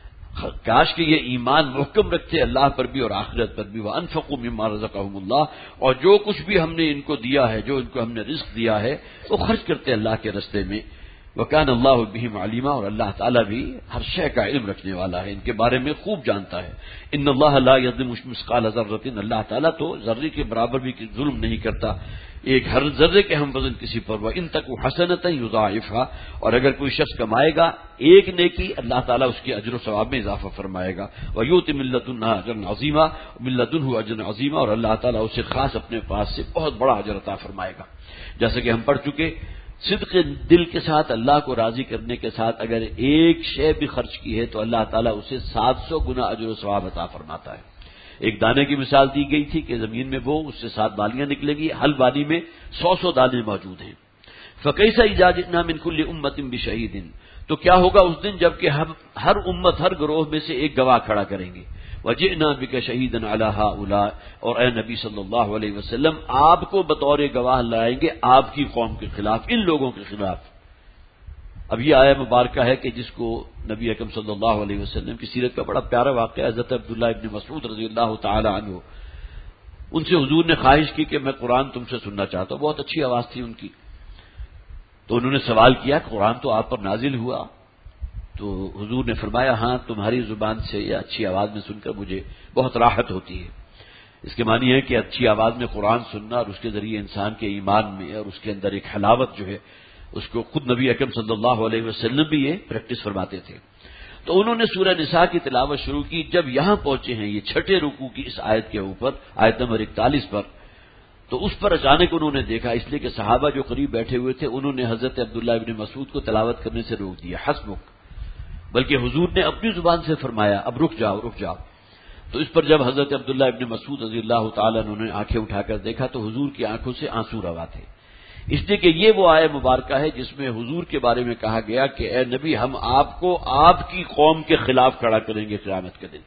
کاش کہ یہ ایمان محکم رکھتے اللہ پر بھی اور آخرت پر بھی. وانفقوا مما رزقهم اللہ، اور جو کچھ بھی ہم نے ان کو دیا ہے، جو ان کو ہم نے رزق دیا ہے وہ خرچ کرتے اللہ کے راستے میں. وکان اللہ بہم علیما، اور اللہ تعالیٰ بھی ہر شے کا علم رکھنے والا ہے، ان کے بارے میں خوب جانتا ہے. ان اللہ لا یظلم مثقال ذرۃ، اللہ تعالیٰ تو ذرے کے برابر بھی ظلم نہیں کرتا، ایک ہر ذرے کے ہم وزن کسی پر. وہ ان تک حسنۃ یضاعفھا، اور اگر کوئی شخص کمائے گا ایک نیکی اللہ تعالیٰ اس کے اجر و ثواب میں اضافہ فرمائے گا. ویؤتی من لدنہ اجرا عظیما، من لدنہ اجرا عظیما، اور اللہ تعالیٰ اسے خاص اپنے پاس سے بہت بڑا اجر عطا فرمائے گا. جیسے کہ ہم پڑھ چکے، صدق دل کے ساتھ اللہ کو راضی کرنے کے ساتھ اگر ایک شے بھی خرچ کی ہے تو اللہ تعالیٰ اسے سات سو گنا اجر و ثواب عطا فرماتا ہے. ایک دانے کی مثال دی گئی تھی کہ زمین میں وہ اس سے سات بالیاں نکلے گی، ہر بالی میں سو سو دانے موجود ہیں. فَكَيْفَ إِذَا جِئْنَا مِنْ كُلِّ أُمَّةٍ بِشَهِيدٍ، تو کیا ہوگا اس دن جب کہ ہم ہر امت ہر گروہ میں سے ایک گواہ کھڑا کریں گے. وَجِئْنَا بِكَ شَهِيدًا عَلَى هَؤُلَاءِ، اور اے نبی صلی اللہ علیہ وسلم آپ کو بطور گواہ لائیں گے آپ کی قوم کے خلاف، ان لوگوں کے خلاف. اب یہ آیہ مبارکہ ہے کہ جس کو نبی اکرم صلی اللہ علیہ وسلم کی سیرت کا بڑا پیارا واقعہ حضرت عبداللہ ابن مسعود رضی اللہ تعالی عنہ، ان سے حضور نے خواہش کی کہ میں قرآن تم سے سننا چاہتا ہوں. بہت اچھی آواز تھی ان کی، تو انہوں نے سوال کیا قرآن تو آپ پر نازل ہوا؟ تو حضور نے فرمایا ہاں تمہاری زبان سے یا اچھی آواز میں سن کر مجھے بہت راحت ہوتی ہے. اس کے معنی ہے کہ اچھی آواز میں قرآن سننا اور اس کے ذریعے انسان کے ایمان میں اور اس کے اندر ایک حلاوت جو ہے اس کو خود نبی اکرم صلی اللہ علیہ وسلم بھی یہ پریکٹس فرماتے تھے. تو انہوں نے سورہ نساء کی تلاوت شروع کی. جب یہاں پہنچے ہیں یہ چھٹے رکوع کی اس آیت کے اوپر، آیت نمبر اکتالیس پر، تو اس پر اچانک انہوں نے دیکھا، اس لیے کہ صحابہ جو قریب بیٹھے ہوئے تھے انہوں نے حضرت عبداللہ ابن مسعود کو تلاوت کرنے سے روک دیا، حسبک، بلکہ حضور نے اپنی زبان سے فرمایا اب رک جاؤ رک جاؤ. تو اس پر جب حضرت عبداللہ ابن مسعود رضی اللہ تعالیٰ انہوں نے آنکھیں اٹھا کر دیکھا تو حضور کی آنکھوں سے آنسو روا تھے. اس لیے کہ یہ وہ آیہ مبارکہ ہے جس میں حضور کے بارے میں کہا گیا کہ اے نبی ہم آپ کو آپ کی قوم کے خلاف کھڑا کریں گے قیامت کے دن۔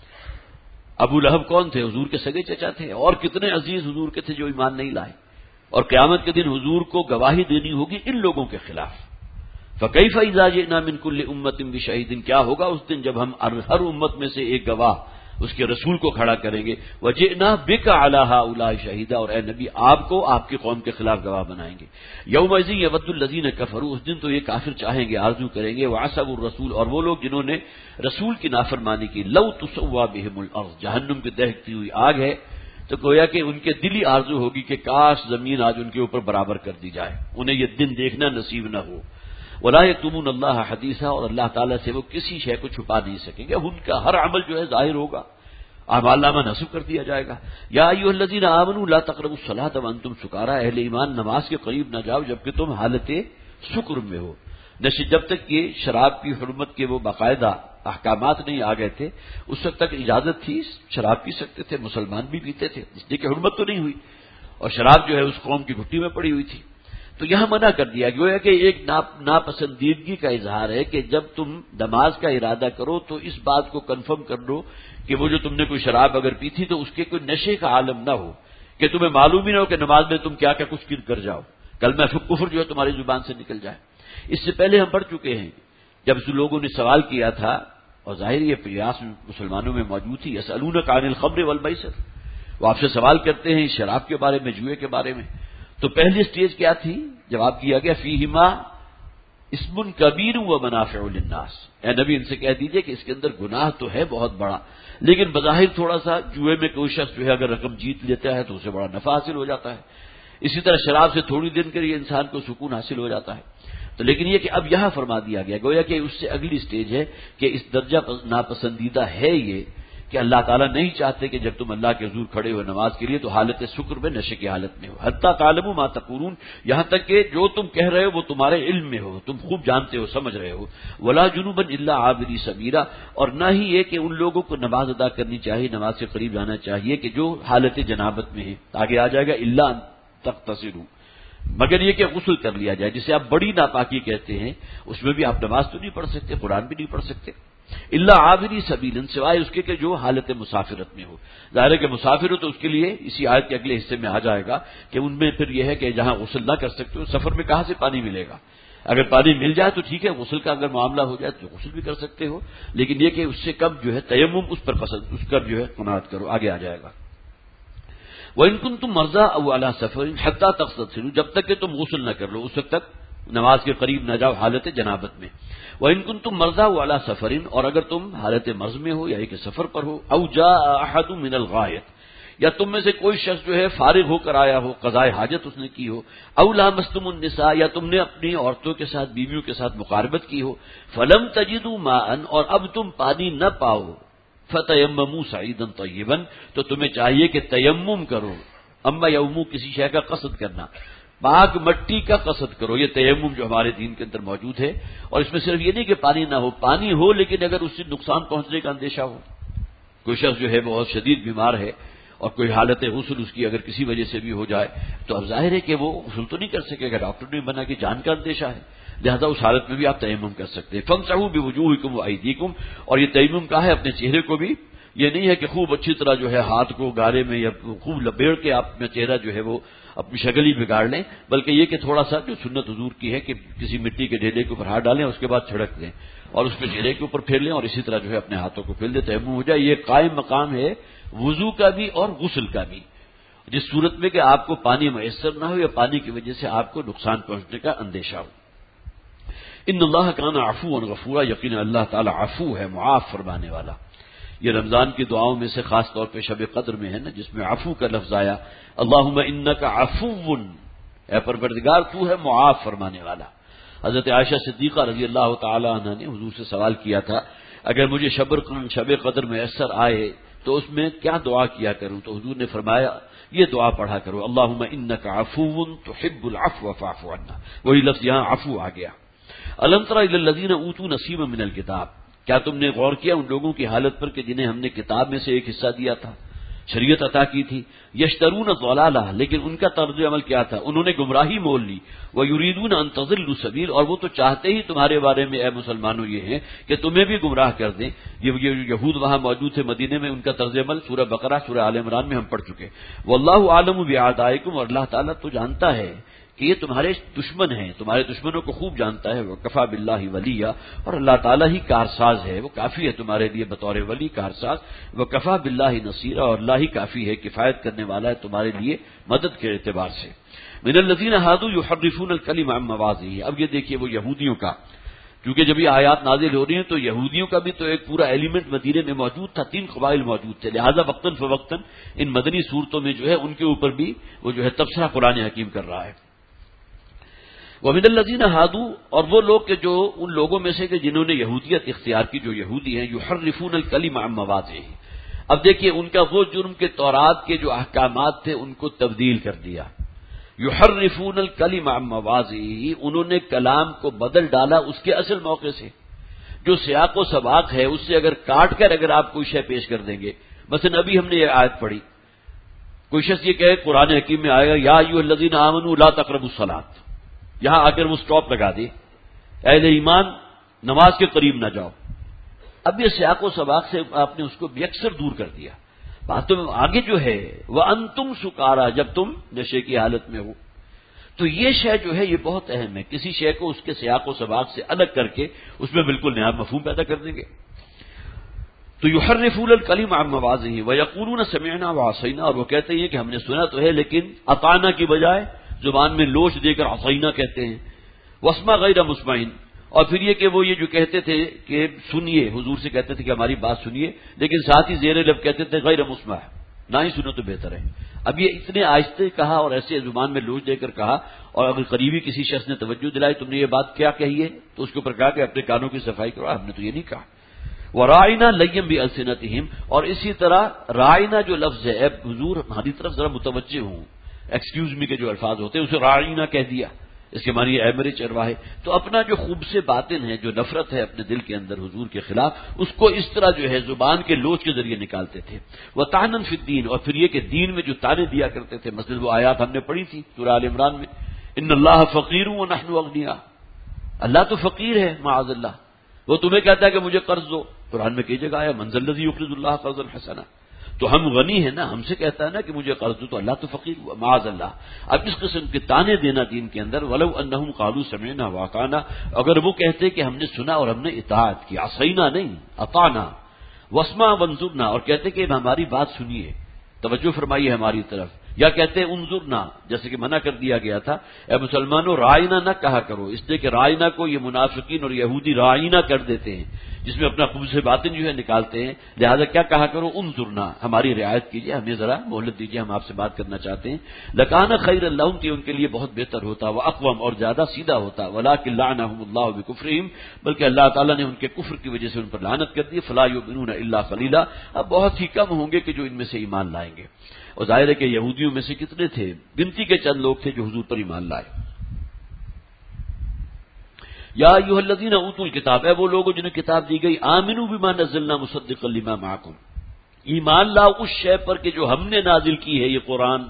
ابو لہب کون تھے؟ حضور کے سگے چچا تھے، اور کتنے عزیز حضور کے تھے جو ایمان نہیں لائے، اور قیامت کے دن حضور کو گواہی دینی ہوگی ان لوگوں کے خلاف۔ فَكَيْفَ إِذَا جِئْنَا مِنْ كُلِّ أُمَّةٍ بِشَهِيدٍ، کیا ہوگا اس دن جب ہم ہر امت میں سے ایک گواہ اس کے رسول کو کھڑا کریں گے، وَجِئْنَا بِكَ عَلَىٰ هَٰؤُلَاءِ شَهِيدًا، اور اے نبی آپ کو آپ کی قوم کے خلاف گواہ بنائیں گے۔ يَوْمَئِذٍ يَوَدُّ الَّذِينَ كَفَرُوا، اس دن تو یہ کافر چاہیں گے، آرزو کریں گے، وَعَصَوُا الرَّسُولَ، اور وہ لوگ جنہوں نے رسول کی نافرمانی کی، لَوْ تُسَوَّىٰ بِهِمُ الْأَرْضُ، جہنم کی دہکتی ہوئی آگ ہے تو گویا کہ ان کے دلی آرزو ہوگی کہ کاش زمین آج ان کے اوپر برابر کر دی جائے، انہیں یہ دن دیکھنا نصیب نہ ہو۔ وَلَا يَكْتُمُونَ اللَّهَ حَدِيثًا، اور اللہ تعالیٰ سے وہ کسی شے کو چھپا نہیں سکیں گے، ان کا ہر عمل جو ہے ظاہر ہوگا، اعمال نامہ نصب کر دیا جائے گا۔ یا ایھا الذین آمنوا لا تقربوا الصلاۃ وانتم سکارى، اہل ایمان نماز کے قریب نہ جاؤ جبکہ تم حالت سکر میں ہو۔ نشے جب تک یہ شراب کی حرمت کے وہ باقاعدہ احکامات نہیں آ گئے تھے اس وقت تک اجازت تھی، شراب پی سکتے تھے، مسلمان بھی پیتے تھے، اس لیے کہ حرمت تو نہیں ہوئی، اور شراب جو ہے اس قوم کی گھٹی میں پڑی ہوئی تھی، تو یہاں منع کر دیا گیا کہ ایک ناپسندیدگی کا اظہار ہے کہ جب تم نماز کا ارادہ کرو تو اس بات کو کنفرم کر لو کہ وہ جو تم نے کوئی شراب اگر پی تھی تو اس کے کوئی نشے کا عالم نہ ہو، کہ تمہیں معلوم ہی نہ ہو کہ نماز میں تم کیا کیا کچھ کر جاؤ، کلمہ کفر جو ہے تمہاری زبان سے نکل جائے۔ اس سے پہلے ہم پڑھ چکے ہیں جب لوگوں نے سوال کیا تھا، اور ظاہر یہ پریاس مسلمانوں میں موجود تھی، یسألونک عن الخمر والمیسر، وہ آپ سے سوال کرتے ہیں شراب کے بارے میں، جوئے کے بارے میں، تو پہلی سٹیج کیا تھی؟ جواب کیا گیا فیہما اسم کبیر و منافع للناس، اے نبی ان سے کہہ دیجئے کہ اس کے اندر گناہ تو ہے بہت بڑا، لیکن بظاہر تھوڑا سا جوئے میں کوئی شخص جو ہے اگر رقم جیت لیتا ہے تو اسے بڑا نفع حاصل ہو جاتا ہے، اسی طرح شراب سے تھوڑی دن کے لیے انسان کو سکون حاصل ہو جاتا ہے، تو لیکن یہ کہ اب یہاں فرما دیا گیا گویا کہ اس سے اگلی سٹیج ہے کہ اس درجہ ناپسندیدہ ہے یہ کہ اللہ تعالیٰ نہیں چاہتے کہ جب تم اللہ کے حضور کھڑے ہو نماز کے لیے تو حالت سکر میں، نشے کی حالت میں ہو، حتی تعلموا ما تقولون، یہاں تک کہ جو تم کہہ رہے ہو وہ تمہارے علم میں ہو، تم خوب جانتے ہو، سمجھ رہے ہو، ولا جنوبا الا عابری سبیلا، اور نہ ہی یہ کہ ان لوگوں کو نماز ادا کرنی چاہیے، نماز سے قریب جانا چاہیے کہ جو حالت جنابت میں ہے، آگے آ جائے گا الا تغتسلوا، مگر یہ کہ غسل کر لیا جائے، جسے آپ بڑی ناپاکی کہتے ہیں، اس میں بھی آپ نماز تو نہیں پڑھ سکتے، قرآن بھی نہیں پڑھ سکتے، الا عابری سبیل، سوائے اس کے کہ جو حالت مسافرت میں ہو، ظاہر ہے کہ مسافر ہو تو اس کے لیے اسی آیت کے اگلے حصے میں آ جائے گا کہ ان میں پھر یہ ہے کہ جہاں غسل نہ کر سکتے ہو، سفر میں کہاں سے پانی ملے گا، اگر پانی مل جائے تو ٹھیک ہے، غسل کا اگر معاملہ ہو جائے تو غسل بھی کر سکتے ہو، لیکن یہ کہ اس سے کم جو ہے تیمم اس پر پسند اس کا جو ہے قناعت کرو، آگے آ جائے گا۔ وَإِن كُنتُم مَرْضَىٰ أَوْ عَلَىٰ سَفَرٍ حَتَّىٰ تَغْتَسِلُوا، جب تک کہ تم غسل نہ کر لو اس وقت تک نماز کے قریب نہ جاؤ حالت جنابت میں۔ وَإِن كُنتُم مَرْضَىٰ أَوْ عَلَىٰ سَفَرٍ، اور اگر تم حالت مرض میں ہو یا کہ سفر پر ہو، أَوْ جَاءَ أَحَدٌ مِّنَ الْغَائِطِ، یا تم میں سے کوئی شخص جو ہے فارغ ہو کر آیا ہو، قضائے حاجت اس نے کی ہو، أَوْ لَامَسْتُمُ النِّسَاءَ، یا تم نے اپنی عورتوں کے ساتھ، بیویوں کے ساتھ مقاربت کی ہو، فَلَمْ تَجِدُوا مَاءً، اور اب تم پانی نہ پاؤ، فَتَيَمَّمُوا صَعِيدًا طَيِّبًا، تو تمہیں چاہیے کہ تیمم کرو، اما یومو کسی شے کا قصد کرنا، پاک مٹی کا قصد کرو، یہ تیمم جو ہمارے دین کے اندر موجود ہے، اور اس میں صرف یہ نہیں کہ پانی نہ ہو، پانی ہو لیکن اگر اس سے نقصان پہنچنے کا اندیشہ ہو، کوئی شخص جو ہے بہت شدید بیمار ہے اور کوئی حالت غسل اس کی اگر کسی وجہ سے بھی ہو جائے تو اب ظاہر ہے کہ وہ غسل تو نہیں کر سکے گا، ڈاکٹر نے بنا کہ جان کا اندیشہ ہے، لہذا اس حالت میں بھی آپ تیمم کر سکتے ہیں۔ فَامْسَحُوا بِوُجُوهِكُمْ وَأَيْدِيكُمْ، اور یہ تیمم کا ہے اپنے چہرے کو بھی، یہ نہیں ہے کہ خوب اچھی طرح جو ہے ہاتھ کو گارے میں یا خوب لپیڑ کے آپ اپنا چہرہ جو ہے وہ اپنی شکل ہی بگاڑ لیں، بلکہ یہ کہ تھوڑا سا جو سنت حضور کی ہے کہ کسی مٹی کے ڈھیلے کے اوپر ہاتھ ڈالیں، اس کے بعد چھڑک دیں اور اس پہ چہرے کے اوپر پھیر لیں، اور اسی طرح جو ہے اپنے ہاتھوں کو پھیر دیں، تیمم ہو جائے۔ یہ قائم مقام ہے وضو کا بھی اور غسل کا بھی، جس صورت میں کہ آپ کو پانی میسر نہ ہو یا پانی کی وجہ سے آپ کو نقصان پہنچنے کا اندیشہ ہو۔ ان اللہ کان عفوا غفورا، یقینا اللہ تعالی عفو ہے، معاف فرمانے والا۔ یہ رمضان کی دعاؤں میں سے خاص طور پہ شب قدر میں ہے نا، جس میں عفو کا لفظ آیا، اللہم انک عفو، اے پروردگار تو ہے معاف فرمانے والا۔ حضرت عائشہ صدیقہ رضی اللہ تعالی عنہ نے حضور سے سوال کیا تھا اگر مجھے شب شب قدر میسر آئے تو اس میں کیا دعا کیا کروں، تو حضور نے فرمایا یہ دعا پڑھا کرو، اللہم انک عفو تحب العفو فاعف عنا، وہی لفظ یہاں عفو آ گیا۔ الم تر الی الذین اوتوا نصیبا من الکتاب، کیا تم نے غور کیا ان لوگوں کی حالت پر کہ جنہیں ہم نے کتاب میں سے ایک حصہ دیا تھا؟ شریعت عطا کی تھی. یشترون الضلالہ، لیکن ان کا طرز عمل کیا تھا؟ انہوں نے گمراہی مول لی. ویریدون ان تضلوا السبیل، اور وہ تو چاہتے ہی تمہارے بارے میں اے مسلمانوں یہ ہیں کہ تمہیں بھی گمراہ کر دیں. یہ یہود وہاں موجود تھے مدینے میں، ان کا طرز عمل سورہ بقرہ سورہ آل عمران میں ہم پڑھ چکے. واللہ اعلم باعدائکم، اور اللہ تعالیٰ تو جانتا ہے کہ یہ تمہارے دشمن ہیں، تمہارے دشمنوں کو خوب جانتا ہے. وکفیٰ باللہ ولیا، اور اللہ تعالیٰ ہی کارساز ہے، وہ کافی ہے تمہارے لیے بطور ولی کارساز. وکفیٰ باللہ نصیرا، اور اللہ ہی کافی ہے، کفایت کرنے والا ہے تمہارے لیے مدد کے اعتبار سے. من الذین ھادوا یحرفون الکلم عن مواضعہ، اب یہ دیکھیے وہ یہودیوں کا، کیونکہ جب یہ آیات نازل ہو رہی ہیں تو یہودیوں کا بھی تو ایک پورا ایلیمنٹ مدینے میں موجود تھا، تین قبائل موجود تھے، لہذا وقتاً فوقتاً ان مدنی صورتوں میں جو ہے ان کے اوپر بھی وہ جو ہے تبصرہ قرآن حکیم کر رہا ہے. ومن الذین ھادوا، اور وہ لوگ کہ جو ان لوگوں میں سے کہ جنہوں نے یہودیت اختیار کی، جو یہودی ہیں، یحرفون الکلم عن مواضعہ. اب دیکھیے ان کا وہ جرم کہ تورات کے جو احکامات تھے ان کو تبدیل کر دیا. یحرفون الکلم عن مواضعہ، انہوں نے کلام کو بدل ڈالا اس کے اصل موقع سے. جو سیاق و سباق ہے اس سے اگر کاٹ کر اگر آپ کوئی شے پیش کر دیں گے، مثلا ابھی ہم نے یہ آیت پڑھی، کوئی شخص یہ کہے قرآن حکیم میں آئے گا یا ایھا الذین آمنوا لا تقربوا الصلاۃ، یہاں آ کر وہ سٹاپ لگا دے، اہل ایمان نماز کے قریب نہ جاؤ. اب یہ سیاق و سباق سے آپ نے اس کو یکسر دور کر دیا. باتوں میں آگے جو ہے وَأَنْتُمْ سُکارا، جب تم نشے کی حالت میں ہو. تو یہ شے جو ہے یہ بہت اہم ہے، کسی شے کو اس کے سیاق و سباق سے الگ کر کے اس میں بالکل نیا مفہوم پیدا کر دیں گے. تو یحرفون الکلم عن مواضعہ ویقولون سمعنا وعصینا، اور وہ کہتے ہیں کہ ہم نے سنا تو ہے لیکن اطعنا کی بجائے زبان میں لوچ دے کر عصینا کہتے ہیں. واسمع غیر مسمعین، اور پھر یہ کہ وہ یہ جو کہتے تھے کہ سنیے، حضور سے کہتے تھے کہ ہماری بات سنیے، لیکن ساتھ ہی زیر لب کہتے تھے غیر مسمع، نہ ہی سنو تو بہتر ہے. اب یہ اتنے آہستہ کہا اور ایسے زبان میں لوچ دے کر کہا، اور اگر قریبی کسی شخص نے توجہ دلائی تم نے یہ بات کیا کہی ہے تو اس کے اوپر کہا کہ اپنے کانوں کی صفائی کرو، ہم نے تو یہ نہیں کہا. وَرَاعِنَا لَيًّا بِأَلْسِنَتِهِمْ، اور اسی طرح رائنا جو لفظ ہے، اے حضور ہماری طرف ذرا متوجہ ہوں، ایکسکیوز می کے جو الفاظ ہوتے ہیں اسے رائنا کہہ دیا، اس کے معنی اے میرے چرواہے. تو اپنا جو خوب سے باطن ہے، جو نفرت ہے اپنے دل کے اندر حضور کے خلاف، اس کو اس طرح جو ہے زبان کے لوچ کے ذریعے نکالتے تھے. وَطَعْنًا فِي الدِّينِ، اور پھر یہ کہ دین میں جو تانے دیا کرتے تھے، مثلا وہ آیات ہم نے پڑھی تھی سورہ آل عمران میں، ان اللہ فقیر ونحن اغنیاء، اللہ تو فقیر ہے معاذ اللہ، وہ تمہیں کہتا ہے کہ مجھے قرض دو. قرآن میں کئی جگہ آیا من ذا الذی یقرض اللہ قرضا حسنا، تو ہم غنی ہیں نا، ہم سے کہتا ہے نا کہ مجھے قرض دو، تو اللہ تو فقیر ہوا معاذ اللہ. اب اس قسم کے تانے دینا دین کے اندر، ولو انہم قالوا سمعنا واطعنا، اگر وہ کہتے کہ ہم نے سنا اور ہم نے اطاعت کی، عصینا نہیں اطعنا، واسمع وانظرنا، اور کہتے کہ ہماری بات سنیے، توجہ فرمائیے ہماری طرف، یا کہتے انظرنا جیسے کہ منع کر دیا گیا تھا، اے مسلمانوں رائنا نہ کہا کرو، اس لیے کہ رائنا کو یہ منافقین اور یہودی رائنا کر دیتے ہیں، جس میں اپنا خبث باطن جو ہے نکالتے ہیں. لہذا کیا کہا کرو انظرنا، ہماری رعایت کیجیے، ہمیں ذرا مہلت دیجیے، ہم آپ سے بات کرنا چاہتے ہیں. لکان خیر اللہم، کہ ان کے لیے بہت بہتر ہوتا، وہ اقوم اور زیادہ سیدھا ہوتا. ولکن لعنہم اللہ بکفرہم، بلکہ اللہ تعالیٰ نے ان کے کفر کی وجہ سے ان پر لعنت کر دی. فلا یؤمنون الا قلیلا، اب بہت ہی کم ہوں گے کہ جو ان میں سے ایمان لائیں گے. اور ظاہر ہے کہ یہودیوں میں سے کتنے تھے، گنتی کے چند لوگ تھے جو حضور پر ایمان لائے. یا ایھا الذین اوتوا الکتاب، اے وہ لوگوں جنہیں کتاب دی گئی، آمنوا بما نزلنا مصدقا لما معکم، ایمان لاؤ اس شے پر کہ جو ہم نے نازل کی ہے یہ قرآن،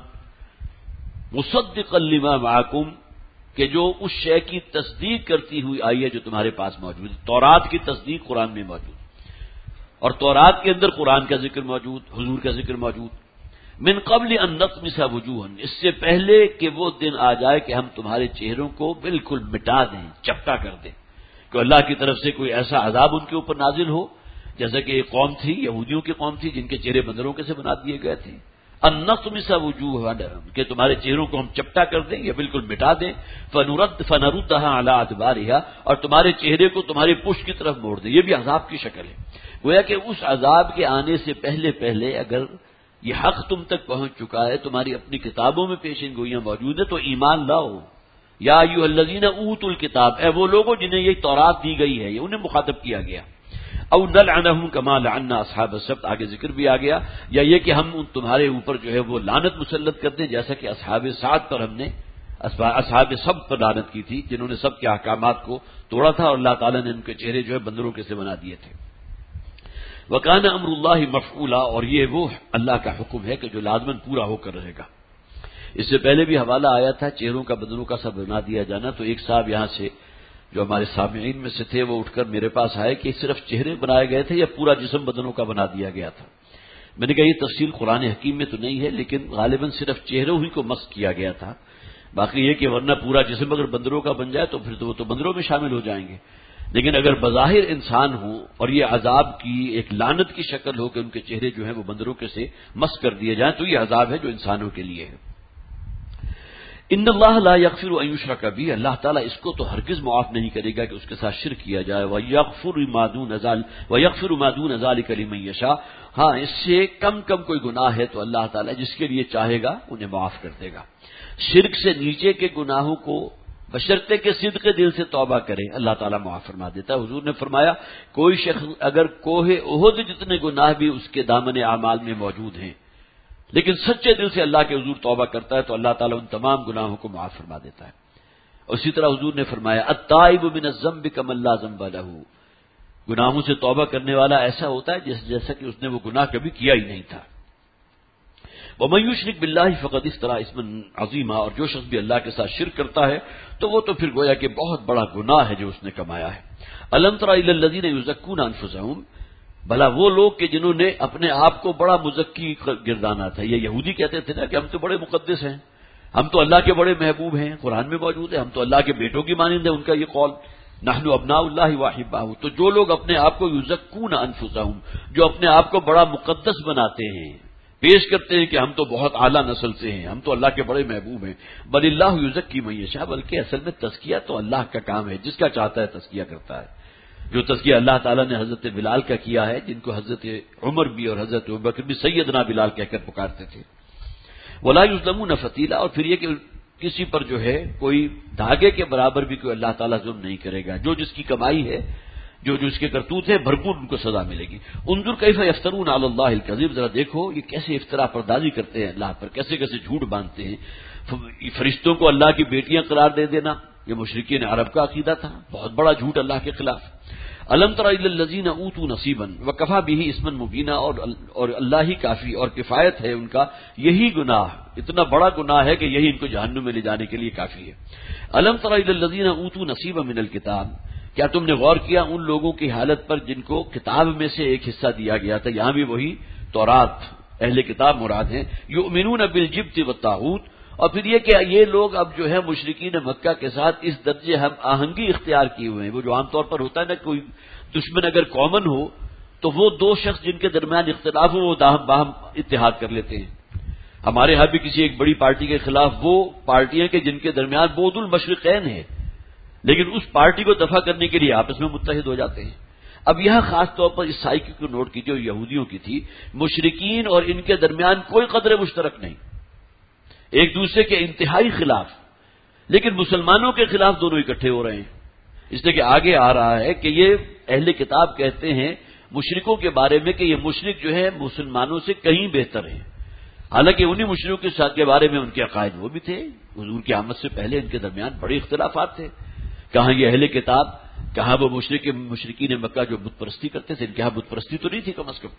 مصدقا لما معکم، کہ جو اس شے کی تصدیق کرتی ہوئی آئی ہے جو تمہارے پاس موجود ہے. تورات کی تصدیق قرآن میں موجود، اور تورات کے اندر قرآن کا ذکر موجود، حضور کا ذکر موجود. من قبل ان نطمس وجوہا، اس سے پہلے کہ وہ دن آ جائے کہ ہم تمہارے چہروں کو بالکل مٹا دیں، چپٹا کر دیں، کہ اللہ کی طرف سے کوئی ایسا عذاب ان کے اوپر نازل ہو جیسا کہ ایک قوم تھی، یہودیوں کی قوم تھی، جن کے چہرے بندروں کے سے بنا دیے گئے تھے. ان نطمس وجوہا، کہ تمہارے چہروں کو ہم چپٹا کر دیں یا بالکل مٹا دیں. فنرد فنردها علی ادبارها، اور تمہارے چہرے کو تمہارے پشت کی طرف موڑ دیں. یہ بھی عذاب کی شکل ہے. گویا کہ اس عذاب کے آنے سے پہلے پہلے اگر یہ حق تم تک پہنچ چکا ہے، تمہاری اپنی کتابوں میں پیشین گوئیاں موجود ہیں، تو ایمان لاؤ. یا ایھا الذین اوتوا الکتاب، اے وہ لوگوں جنہیں یہ تورات دی گئی ہے، یہ انہیں مخاطب کیا گیا. او نلعنہم کما لعنا اصحاب السبت، آگے ذکر بھی آ گیا، یا یہ کہ ہم تمہارے اوپر جو ہے وہ لعنت مسلط کر دیں جیسا کہ اصحاب سعد پر ہم نے اصحاب سبت پر لعنت کی تھی، جنہوں نے سب کے احکامات کو توڑا تھا اور اللہ تعالیٰ نے ان کے چہرے جو ہے بندروں کے سے بنا دیے تھے. وکان امر اللہ مفعولا، اور یہ وہ اللہ کا حکم ہے کہ جو لازماً پورا ہو کر رہے گا۔ اس سے پہلے بھی حوالہ آیا تھا چہروں کا بدنوں کا سب بنا دیا جانا، تو ایک صاحب یہاں سے جو ہمارے سامعین میں سے تھے وہ اٹھ کر میرے پاس آئے کہ صرف چہرے بنائے گئے تھے یا پورا جسم بدنوں کا بنا دیا گیا تھا؟ میں نے کہا یہ تفصیل قرآن حکیم میں تو نہیں ہے، لیکن غالباً صرف چہروں ہی کو مسخ کیا گیا تھا، باقی یہ کہ ورنہ پورا جسم اگر بندروں کا بن جائے تو پھر تو وہ تو بندروں میں شامل ہو جائیں گے۔ لیکن اگر بظاہر انسان ہوں اور یہ عذاب کی ایک لعنت کی شکل ہو کہ ان کے چہرے جو ہیں وہ بندروں کے سے مسخ کر دیے جائیں، تو یہ عذاب ہے جو انسانوں کے لیے ہے۔ ان اللہ لا یغفر ان یشرک بہ، اللہ تعالیٰ اس کو تو ہرگز معاف نہیں کرے گا کہ اس کے ساتھ شرک کیا جائے، ویغفر ما دون ذلک ویغفر ما دون ذلک لمن یشاء، ہاں اس سے کم کم کوئی گناہ ہے تو اللہ تعالیٰ جس کے لیے چاہے گا انہیں معاف کر دے گا۔ شرک سے نیچے کے گناہوں کو بشرطے کے صدق دل سے توبہ کرے اللہ تعالیٰ معاف فرما دیتا ہے۔ حضور نے فرمایا کوئی شخص اگر کوہ احد جتنے گناہ بھی اس کے دامن اعمال میں موجود ہیں لیکن سچے دل سے اللہ کے حضور توبہ کرتا ہے تو اللہ تعالیٰ ان تمام گناہوں کو معاف فرما دیتا ہے۔ اسی طرح حضور نے فرمایا التائب من الذنب کمن لا ذنب له، گناہوں سے توبہ کرنے والا ایسا ہوتا ہے جس جیسا کہ اس نے وہ گناہ کبھی کیا ہی نہیں تھا۔ ومن یشرک باللہ فقد افتری اثما عظیما، اور جو شخص بھی اللہ کے ساتھ شرک کرتا ہے تو وہ تو پھر گویا کہ بہت بڑا گناہ ہے جو اس نے کمایا ہے۔ الم تر الی الذین یزکون انفسهم، بھلا وہ لوگ کہ جنہوں نے اپنے آپ کو بڑا مزکی گردانا تھا، یہ یہودی کہتے تھے نا کہ ہم تو بڑے مقدس ہیں، ہم تو اللہ کے بڑے محبوب ہیں، قرآن میں موجود ہے، ہم تو اللہ کے بیٹوں کی مانند ہیں، ان کا یہ قول نحن ابناء اللہ واحباہ۔ تو جو لوگ اپنے آپ کو یزکون انفسهم، جو اپنے آپ کو بڑا مقدس بناتے ہیں، پیش کرتے ہیں کہ ہم تو بہت اعلیٰ نسل سے ہیں، ہم تو اللہ کے بڑے محبوب ہیں، بل اللہ یزکی من یشاء، بلکہ اصل میں تزکیہ تو اللہ کا کام ہے، جس کا چاہتا ہے تزکیہ کرتا ہے۔ جو تزکیہ اللہ تعالیٰ نے حضرت بلال کا کیا ہے، جن کو حضرت عمر بھی اور حضرت ابوبکر بھی سیدنا بلال کہہ کر پکارتے تھے، ولا یظلمون فتیلا، اور پھر یہ کہ کسی پر جو ہے کوئی دھاگے کے برابر بھی کوئی اللہ تعالیٰ ظلم نہیں کرے گا، جو جس کی کمائی ہے، جو جو اس کے کرتوت ہے، بھرپور ان کو سزا ملے گی۔ انظر کیف یفترون علی اللہ الکذب، ذرا دیکھو یہ کیسے افترا پردازی کرتے ہیں اللہ پر، کیسے کیسے جھوٹ باندھتے ہیں۔ فرشتوں کو اللہ کی بیٹیاں قرار دے دینا یہ مشرکین عرب کا عقیدہ تھا، بہت بڑا جھوٹ اللہ کے خلاف۔ الم تر الی الذین اوتوا نصیبا وکفی بہ اسما مبینا، اور اور اللہ ہی کافی اور کفایت ہے ان کا یہی گناہ، اتنا بڑا گناہ ہے کہ یہی ان کو جہنم میں لے جانے کے لیے کافی ہے۔ الم تر الی الذین اوتوا نصیبا من الکتاب، کیا تم نے غور کیا ان لوگوں کی حالت پر جن کو کتاب میں سے ایک حصہ دیا گیا تھا، یہاں بھی وہی تورات اہل کتاب مراد ہیں، یؤمنون بالجبت والطاغوت، اور پھر یہ کہ یہ لوگ اب جو ہے مشرکین مکہ کے ساتھ اس درجے ہم آہنگی اختیار کیے ہوئے ہیں، وہ جو عام طور پر ہوتا ہے نا کوئی دشمن اگر کامن ہو تو وہ دو شخص جن کے درمیان اختلاف ہو وہ باہم اتحاد کر لیتے ہیں۔ ہمارے ہاں بھی کسی ایک بڑی پارٹی کے خلاف وہ پارٹیاں کہ جن کے درمیان بعد المشرقین ہے، لیکن اس پارٹی کو دفع کرنے کے لیے آپس میں متحد ہو جاتے ہیں۔ اب یہاں خاص طور پر اس سائیکی کو نوٹ کیجیے، جو یہودیوں کی تھی، مشرکین اور ان کے درمیان کوئی قدر مشترک نہیں، ایک دوسرے کے انتہائی خلاف، لیکن مسلمانوں کے خلاف دونوں اکٹھے ہو رہے ہیں۔ اس لیے کہ آگے آ رہا ہے کہ یہ اہل کتاب کہتے ہیں مشرکوں کے بارے میں کہ یہ مشرک جو ہے مسلمانوں سے کہیں بہتر ہیں، حالانکہ انہی مشرکوں کے ساتھ کے بارے میں ان کے عقائد وہ بھی تھے، حضور کی آمد سے پہلے ان کے درمیان بڑے اختلافات تھے۔ کہاں یہ اہل کتاب، کہاں وہ مشرک مشرکین مکہ جو بت پرستی کرتے تھے، ان کے یہاں بت پرستی تو نہیں تھی کم از کم۔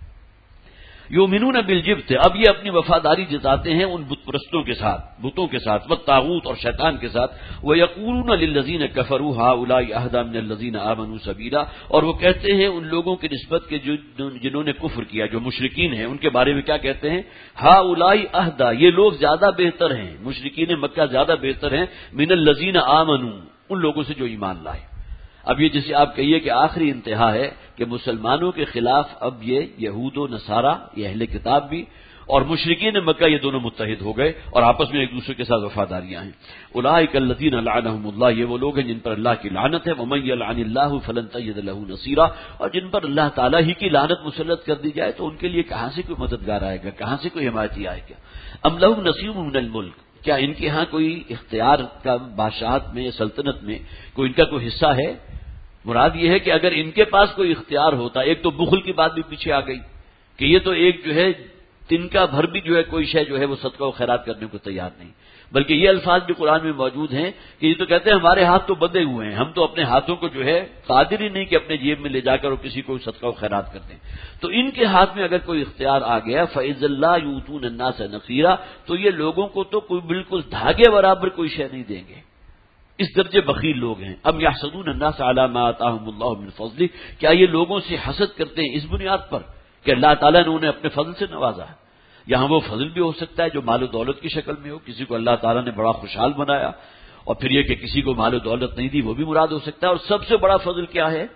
یؤمنون بالجبت، اب یہ اپنی وفاداری جتاتے ہیں ان بت پرستوں کے ساتھ، بتوں کے ساتھ، والطاغوت اور شیطان کے ساتھ، وَيَقُولُونَ لِلَّذِينَ كَفَرُوا هَؤُلَاءِ أَهْدَىٰ مِنَ الَّذِينَ آمَنُوا سَبِيلًا، اور وہ کہتے ہیں ان لوگوں کی نسبت کے جو جنہوں نے کفر کیا، جو مشرکین ہیں، ان کے بارے میں کیا کہتے ہیں؟ هَؤُلَاءِ أَهْدَىٰ، یہ لوگ زیادہ بہتر ہیں، مشرکین مکہ زیادہ بہتر ہیں، مِنَ الَّذِينَ آمَنُوا، ان لوگوں سے جو ایمان لائے۔ اب یہ جسے آپ کہیے کہ آخری انتہا ہے کہ مسلمانوں کے خلاف اب یہ یہود و نصارہ، یہ اہل کتاب بھی اور مشرکین مکہ، یہ دونوں متحد ہو گئے اور آپس میں ایک دوسرے کے ساتھ وفاداریاں ہیں۔ اولئک الذین لعنہم اللہ، یہ وہ لوگ ہیں جن پر اللہ کی لعنت ہے، ومن یلعن اللہ فلن تجد له نصیرا، اور جن پر اللہ تعالیٰ ہی کی لعنت مسلط کر دی جائے تو ان کے لیے کہاں سے کوئی مددگار آئے گا، کہاں سے کوئی حمایتی آئے گا۔ ام لهم نصیب من الملک، کیا ان کے ہاں کوئی اختیار کا بادشاہت میں یا سلطنت میں کوئی ان کا کوئی حصہ ہے؟ مراد یہ ہے کہ اگر ان کے پاس کوئی اختیار ہوتا، ایک تو بخل کی بات بھی پیچھے آ گئی کہ یہ تو ایک جو ہے تنکا بھر بھی جو ہے کوئی شے جو ہے وہ صدقہ و خیرات کرنے کو تیار نہیں. بلکہ یہ الفاظ بھی قرآن میں موجود ہیں کہ یہ تو کہتے ہیں ہمارے ہاتھ تو بندھے ہوئے ہیں، ہم تو اپنے ہاتھوں کو جو ہے قادر ہی نہیں کہ اپنے جیب میں لے جا کر اور کسی کو صدقہ و خیرات کر دیں. تو ان کے ہاتھ میں اگر کوئی اختیار آ گیا فَإِذَا اللَّهُ يُؤْتُونَ النَّاسَ نَقِيرًا، تو یہ لوگوں کو تو کوئی بالکل دھاگے برابر کوئی شے نہیں دیں گے. اس درجے بخیل لوگ ہیں. ام یحسدون الناس علی ما آتاہم اللہ من فضلہ، کیا یہ لوگوں سے حسد کرتے ہیں اس بنیاد پر کہ اللہ تعالیٰ نے انہیں اپنے فضل سے نوازا ہے. یہاں وہ فضل بھی ہو سکتا ہے جو مال و دولت کی شکل میں ہو، کسی کو اللہ تعالیٰ نے بڑا خوشحال بنایا، اور پھر یہ کہ کسی کو مال و دولت نہیں دی، وہ بھی مراد ہو سکتا ہے. اور سب سے بڑا فضل کیا ہے؟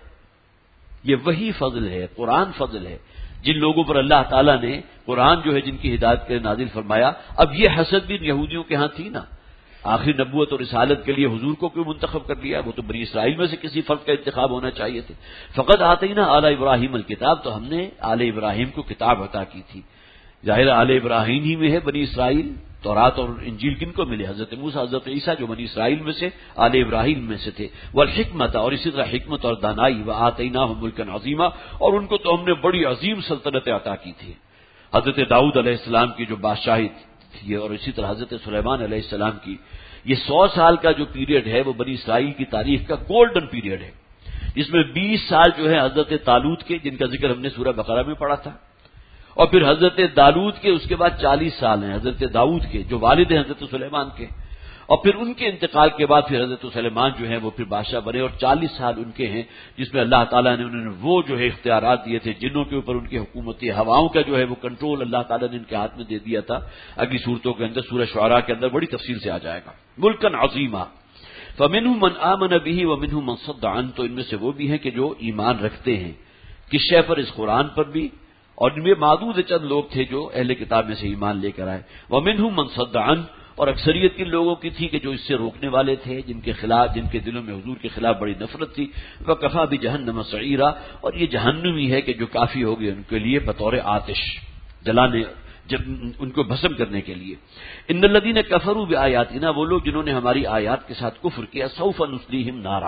یہ وہی فضل ہے، قرآن فضل ہے. جن لوگوں پر اللہ تعالیٰ نے قرآن جو ہے جن کی ہدایت کے نازل فرمایا. اب یہ حسد بھی یہودیوں کے ہاں تھی نا، آخری نبوت اور رسالت کے لیے حضور کو کیوں منتخب کر لیا؟ وہ تو بنی اسرائیل میں سے کسی فرد کا انتخاب ہونا چاہیے تھے. فقط آتینا آل ابراہیم الکتاب، تو ہم نے آل ابراہیم کو کتاب عطا کی تھی. ظاہر آل ابراہیم ہی میں ہے بنی اسرائیل. تورات اور انجیل کن کو ملے؟ حضرت موسیٰ، حضرت عیسیٰ جو بنی اسرائیل میں سے آل ابراہیم میں سے تھے. والحکمت، اور اسی طرح حکمت اور دانائی. وآتیناہم ملکا عظیما، اور ان کو تو ہم نے بڑی عظیم سلطنت عطا کی تھی. حضرت داؤد علیہ السلام کی جو بادشاہی تھی، اور اسی طرح حضرت سلیمان علیہ السلام کی. یہ سو سال کا جو پیریڈ ہے وہ بنی اسرائیل کی تاریخ کا گولڈن پیریڈ ہے، جس میں بیس سال جو ہے حضرت طالوت کے، جن کا ذکر ہم نے سورہ بقرہ میں پڑھا تھا، اور پھر حضرت دالوت کے اس کے بعد چالیس سال ہیں حضرت داؤد کے جو والد ہیں حضرت سلیمان کے، اور پھر ان کے انتقال کے بعد پھر حضرت سلیمان جو ہیں وہ پھر بادشاہ بنے، اور چالیس سال ان کے ہیں جس میں اللہ تعالیٰ نے انہوں نے وہ جو ہے اختیارات دیے تھے جنوں کے اوپر ان کی حکومت تھی. ہواؤں کا جو ہے وہ کنٹرول اللہ تعالیٰ نے ان کے ہاتھ میں دے دیا تھا. اگلی صورتوں کے اندر سورہ شعراء کے اندر بڑی تفصیل سے آ جائے گا. ملکن عظیما فمنہم من آمن بہ ومنہم من صد عنہ، تو ان میں سے وہ بھی ہیں کہ جو ایمان رکھتے ہیں کس شے پر؟ اس قرآن پر بھی. اور ان میں معدود چند لوگ تھے جو اہل کتاب میں سے ایمان لے کر آئے. ومنہم من صد عنہ، اور اکثریت کن لوگوں کی تھی کہ جو اس سے روکنے والے تھے، جن کے خلاف، جن کے دلوں میں حضور کے خلاف بڑی نفرت تھی. وکفیٰ بجہنم سعیرا، اور یہ جہنم ہی ہے کہ جو کافی ہوگی ان کے لیے بطور آتش جلانے، جب ان کو بھسم کرنے کے لیے. ان الذین کفروا بآیاتنا، وہ لوگ جنہوں نے ہماری آیات کے ساتھ کفر کیا. سوف نصلیہم نارا،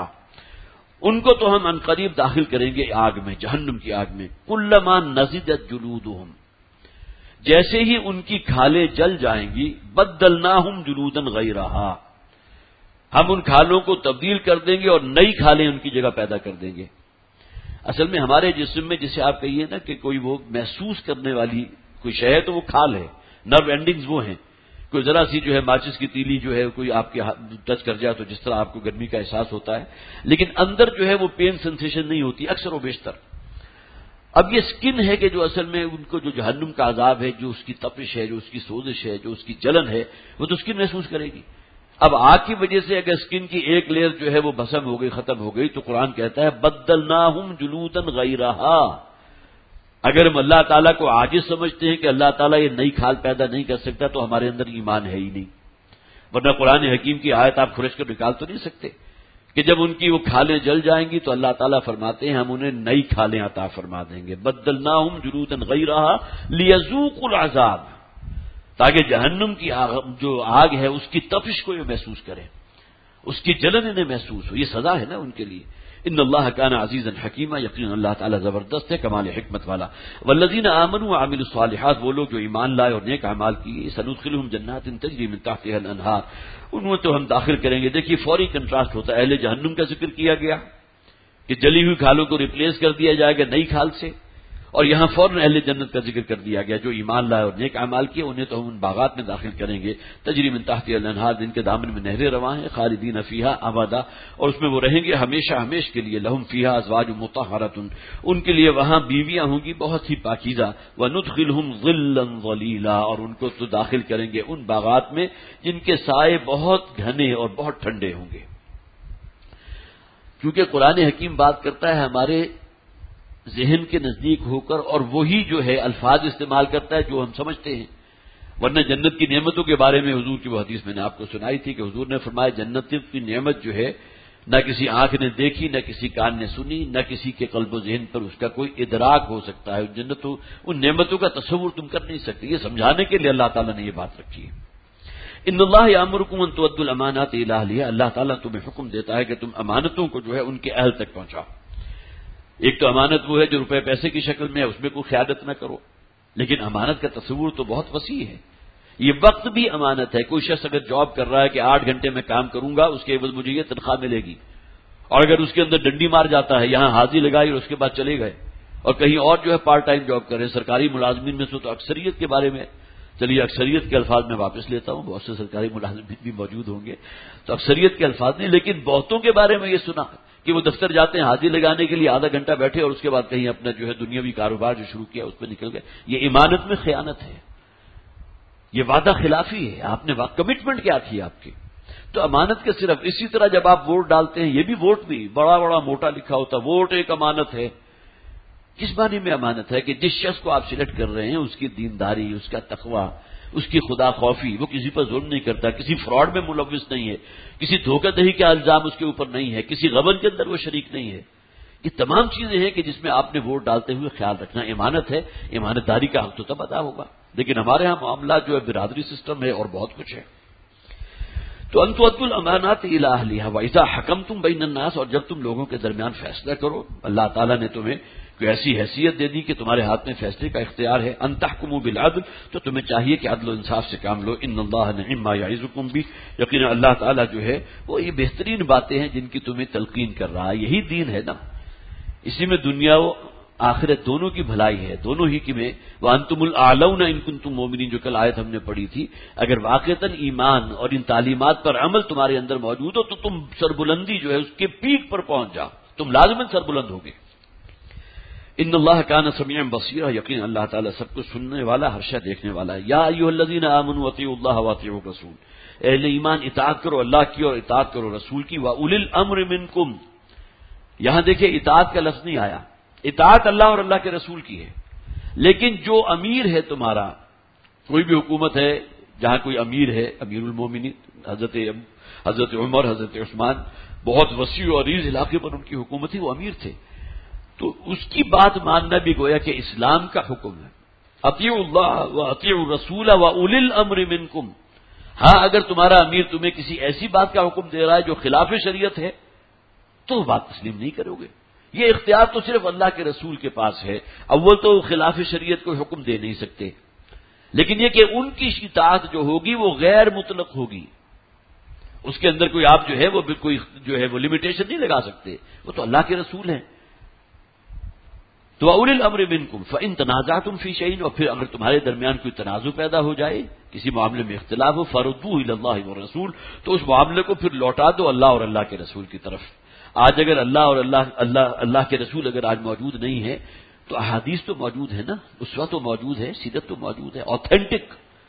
ان کو تو ہم عنقریب داخل کریں گے آگ میں، جہنم کی آگ میں. کلما نضجت جلودہم، جیسے ہی ان کی کھالیں جل جائیں گی. بدلناہم جلودا غیرہا، ہم ان کھالوں کو تبدیل کر دیں گے اور نئی کھالیں ان کی جگہ پیدا کر دیں گے. اصل میں ہمارے جسم میں جسے آپ کہیے نا کہ کوئی وہ محسوس کرنے والی کوئی شے ہے تو وہ کھال ہے، نرو اینڈنگز وہ ہیں. کوئی ذرا سی جو ہے ماچس کی تیلی جو ہے کوئی آپ کے ٹچ کر جائے تو جس طرح آپ کو گرمی کا احساس ہوتا ہے، لیکن اندر جو ہے وہ پین سینسیشن نہیں ہوتی اکثر و بیشتر. اب یہ سکن ہے کہ جو اصل میں ان کو جو جہنم کا عذاب ہے، جو اس کی تپش ہے، جو اس کی سوزش ہے، جو اس کی جلن ہے، وہ تو سکن محسوس کرے گی. اب آگ کی وجہ سے اگر سکن کی ایک لیئر جو ہے وہ بھسم ہو گئی، ختم ہو گئی، تو قرآن کہتا ہے بدلناہم جلودا غیرہا. اگر ہم اللہ تعالیٰ کو عاجز سمجھتے ہیں کہ اللہ تعالیٰ یہ نئی کھال پیدا نہیں کر سکتا تو ہمارے اندر ایمان ہے ہی نہیں. ورنہ قرآن حکیم کی آیت آپ کھرچ کر نکال تو نہیں سکتے کہ جب ان کی وہ کھالیں جل جائیں گی تو اللہ تعالیٰ فرماتے ہیں ہم انہیں نئی کھالیں عطا فرما دیں گے. بدلناہم جلودا غیرہا لیذوقوا العذاب، تاکہ جہنم کی آگ جو آگ ہے اس کی تپش کو یہ محسوس کریں، اس کی جلن انہیں محسوس ہو. یہ سزا ہے نا ان کے لیے. ان اللہ کان عزیزا حکیما، یقینا اللہ تعالیٰ زبردست ہے، کمال حکمت والا. والذین آمنوا وعملوا الصالحات، وہ لوگ جو ایمان لائے اور نیک اعمال کیے. سندخلهم جنات تجری من تحتها الانہار، ان میں تو ہم داخل کریں گے. دیکھیے فوری کنٹراسٹ ہوتا ہے. اہل جہنم کا ذکر کیا گیا کہ جلی ہوئی کھالوں کو ریپلیس کر دیا جائے گا نئی کھال سے، اور یہاں فوراً اہل جنت کا ذکر کر دیا گیا جو ایمان لائے اور نیک اعمال کیے انہیں تو ہم ان باغات میں داخل کریں گے. تجری من تحتها الانہار، جن کے دامن میں نہریں رواں ہیں. خالدین فیہا ابدا، اور اس میں وہ رہیں گے ہمیشہ ہمیش کے لیے. لہم فیہا ازواج مطہرۃ، ان کے لیے وہاں بیویاں ہوں گی بہت ہی پاکیزہ. وندخلہم ظلا ظلیلا، اور ان کو تو داخل کریں گے ان باغات میں جن کے سائے بہت گھنے اور بہت ٹھنڈے ہوں گے. کیونکہ قرآن حکیم بات کرتا ہے ہمارے ذہن کے نزدیک ہو کر، اور وہی جو ہے الفاظ استعمال کرتا ہے جو ہم سمجھتے ہیں. ورنہ جنت کی نعمتوں کے بارے میں حضور کی وہ حدیث میں نے آپ کو سنائی تھی کہ حضور نے فرمایا جنت کی نعمت جو ہے نہ کسی آنکھ نے دیکھی، نہ کسی کان نے سنی، نہ کسی کے قلب و ذہن پر اس کا کوئی ادراک ہو سکتا ہے. جنتوں ان نعمتوں کا تصور تم کر نہیں سکتے. یہ سمجھانے کے لیے اللہ تعالیٰ نے یہ بات رکھی ہے. ان اللہ یامرکم ان تؤدوا الامانات الی اہلہا، اللہ تعالیٰ تمہیں حکم دیتا ہے کہ تم امانتوں کو جو ہے ان کے اہل تک پہنچاؤ. ایک تو امانت وہ ہے جو روپے پیسے کی شکل میں ہے، اس میں کوئی خیانت نہ کرو. لیکن امانت کا تصور تو بہت وسیع ہے. یہ وقت بھی امانت ہے. کوئی شخص اگر جاب کر رہا ہے کہ آٹھ گھنٹے میں کام کروں گا، اس کے عوض مجھے یہ تنخواہ ملے گی، اور اگر اس کے اندر ڈنڈی مار جاتا ہے، یہاں حاضری لگائی اور اس کے بعد چلے گئے اور کہیں اور جو ہے پارٹ ٹائم جاب کر رہے ہیں. سرکاری ملازمین میں سے تو اکثریت کے بارے میں، چلیے اکثریت کے الفاظ میں واپس لیتا ہوں، بہت سے سرکاری ملازمین بھی موجود ہوں گے تو اکثریت کے الفاظ نہیں، لیکن بہتوں کے بارے میں یہ سنا کہ وہ دفتر جاتے ہیں حاضری لگانے کے لیے، آدھا گھنٹہ بیٹھے اور اس کے بعد کہیں اپنا جو ہے دنیاوی کاروبار جو شروع کیا اس پہ نکل گئے. یہ ایمانت میں خیانت ہے، یہ وعدہ خلافی ہے. آپ نے کمٹمنٹ کیا تھی آپ کی؟ تو امانت کے صرف اسی طرح جب آپ ووٹ ڈالتے ہیں، یہ بھی ووٹ بھی بڑا بڑا موٹا لکھا ہوتا، ووٹ ایک امانت ہے. کس معنی میں امانت ہے؟ کہ جس شخص کو آپ سلیکٹ کر رہے ہیں اس کی دینداری، اس کا تقوی، اس کی خدا خوفی، وہ کسی پر ظلم نہیں کرتا، کسی فراڈ میں ملوث نہیں ہے، کسی دھوکہ دہی کا الزام اس کے اوپر نہیں ہے، کسی غبن کے اندر وہ شریک نہیں ہے. یہ تمام چیزیں ہیں کہ جس میں آپ نے ووٹ ڈالتے ہوئے خیال رکھنا. امانت ہے. امانت داری کا حق تو تب ادا ہوگا. لیکن ہمارے ہاں معاملات جو ہے برادری سسٹم ہے اور بہت کچھ ہے. تو ان تؤدوا الامانات الی اہلھا واذا حکمتم بین الناس، اور جب تم لوگوں کے درمیان فیصلہ کرو، اللہ تعالیٰ نے تمہیں کوئی ایسی حیثیت دے دی کہ تمہارے ہاتھ میں فیصلے کا اختیار ہے. ان تحکموا بالعدل، تو تمہیں چاہیے کہ عدل و انصاف سے کام لو. ان اللہ نعم ما یعظکم بہ، یقینا اللہ تعالیٰ جو ہے وہ یہ بہترین باتیں ہیں جن کی تمہیں تلقین کر رہا ہے. یہی دین ہے نا، اسی میں دنیا و آخرت دونوں کی بھلائی ہے، دونوں ہی کی میں. وانتم الاعلون ان کنتم مؤمنین، جو کل آیت ہم نے پڑھی تھی. اگر واقعتاً ایمان اور ان تعلیمات پر عمل تمہارے اندر موجود ہو تو تم سربلندی جو ہے اس کے پیک پر پہنچ جاؤ، تم لازماً سربلند ہوگے. ان اللہ کان سمیعا بصیرا، یقین اللہ تعالیٰ سب کو سننے والا، ہر شے دیکھنے والا ہے. یا ایھا الذین آمنوا اطیعوا اللہ واطیعوا الرسول، اہل ایمان اطاعت کرو اللہ کی اور اطاعت کرو رسول کی. واولی الامر منکم، یہاں دیکھیں اطاعت کا لفظ نہیں آیا. اطاعت اللہ اور اللہ کے رسول کی ہے، لیکن جو امیر ہے تمہارا، کوئی بھی حکومت ہے جہاں کوئی امیر ہے، امیر المومنین حضرت حضرت عمر، حضرت عثمان، بہت وسیع و عریض علاقے پر ان کی حکومت تھی، وہ امیر تھے، تو اس کی بات ماننا بھی گویا کہ اسلام کا حکم ہے. اطیعوا اللہ واطیعوا الرسول واولی الامر منکم. ہاں اگر تمہارا امیر تمہیں کسی ایسی بات کا حکم دے رہا ہے جو خلاف شریعت ہے تو بات تسلیم نہیں کرو گے. یہ اختیار تو صرف اللہ کے رسول کے پاس ہے. اول تو خلاف شریعت کو حکم دے نہیں سکتے، لیکن یہ کہ ان کی اطاعت جو ہوگی وہ غیر مطلق ہوگی، اس کے اندر کوئی آپ جو ہے وہ کوئی جو ہے وہ لمیٹیشن نہیں لگا سکتے، وہ تو اللہ کے رسول ہیں. تو اولی الامر منکم فان تنازعتم فی شیء، اور پھر اگر تمہارے درمیان کوئی تنازع پیدا ہو جائے، کسی معاملے میں اختلاف ہو، فردوہ الی اللہ والرسول، تو اس معاملے کو پھر لوٹا دو اللہ اور اللہ کے رسول کی طرف. آج اگر اللہ اور اللہ اللہ اللہ کے رسول اگر آج موجود نہیں ہے تو احادیث تو موجود ہے نا، اسوہ تو موجود ہے، سیرت تو موجود ہے، آتھینٹک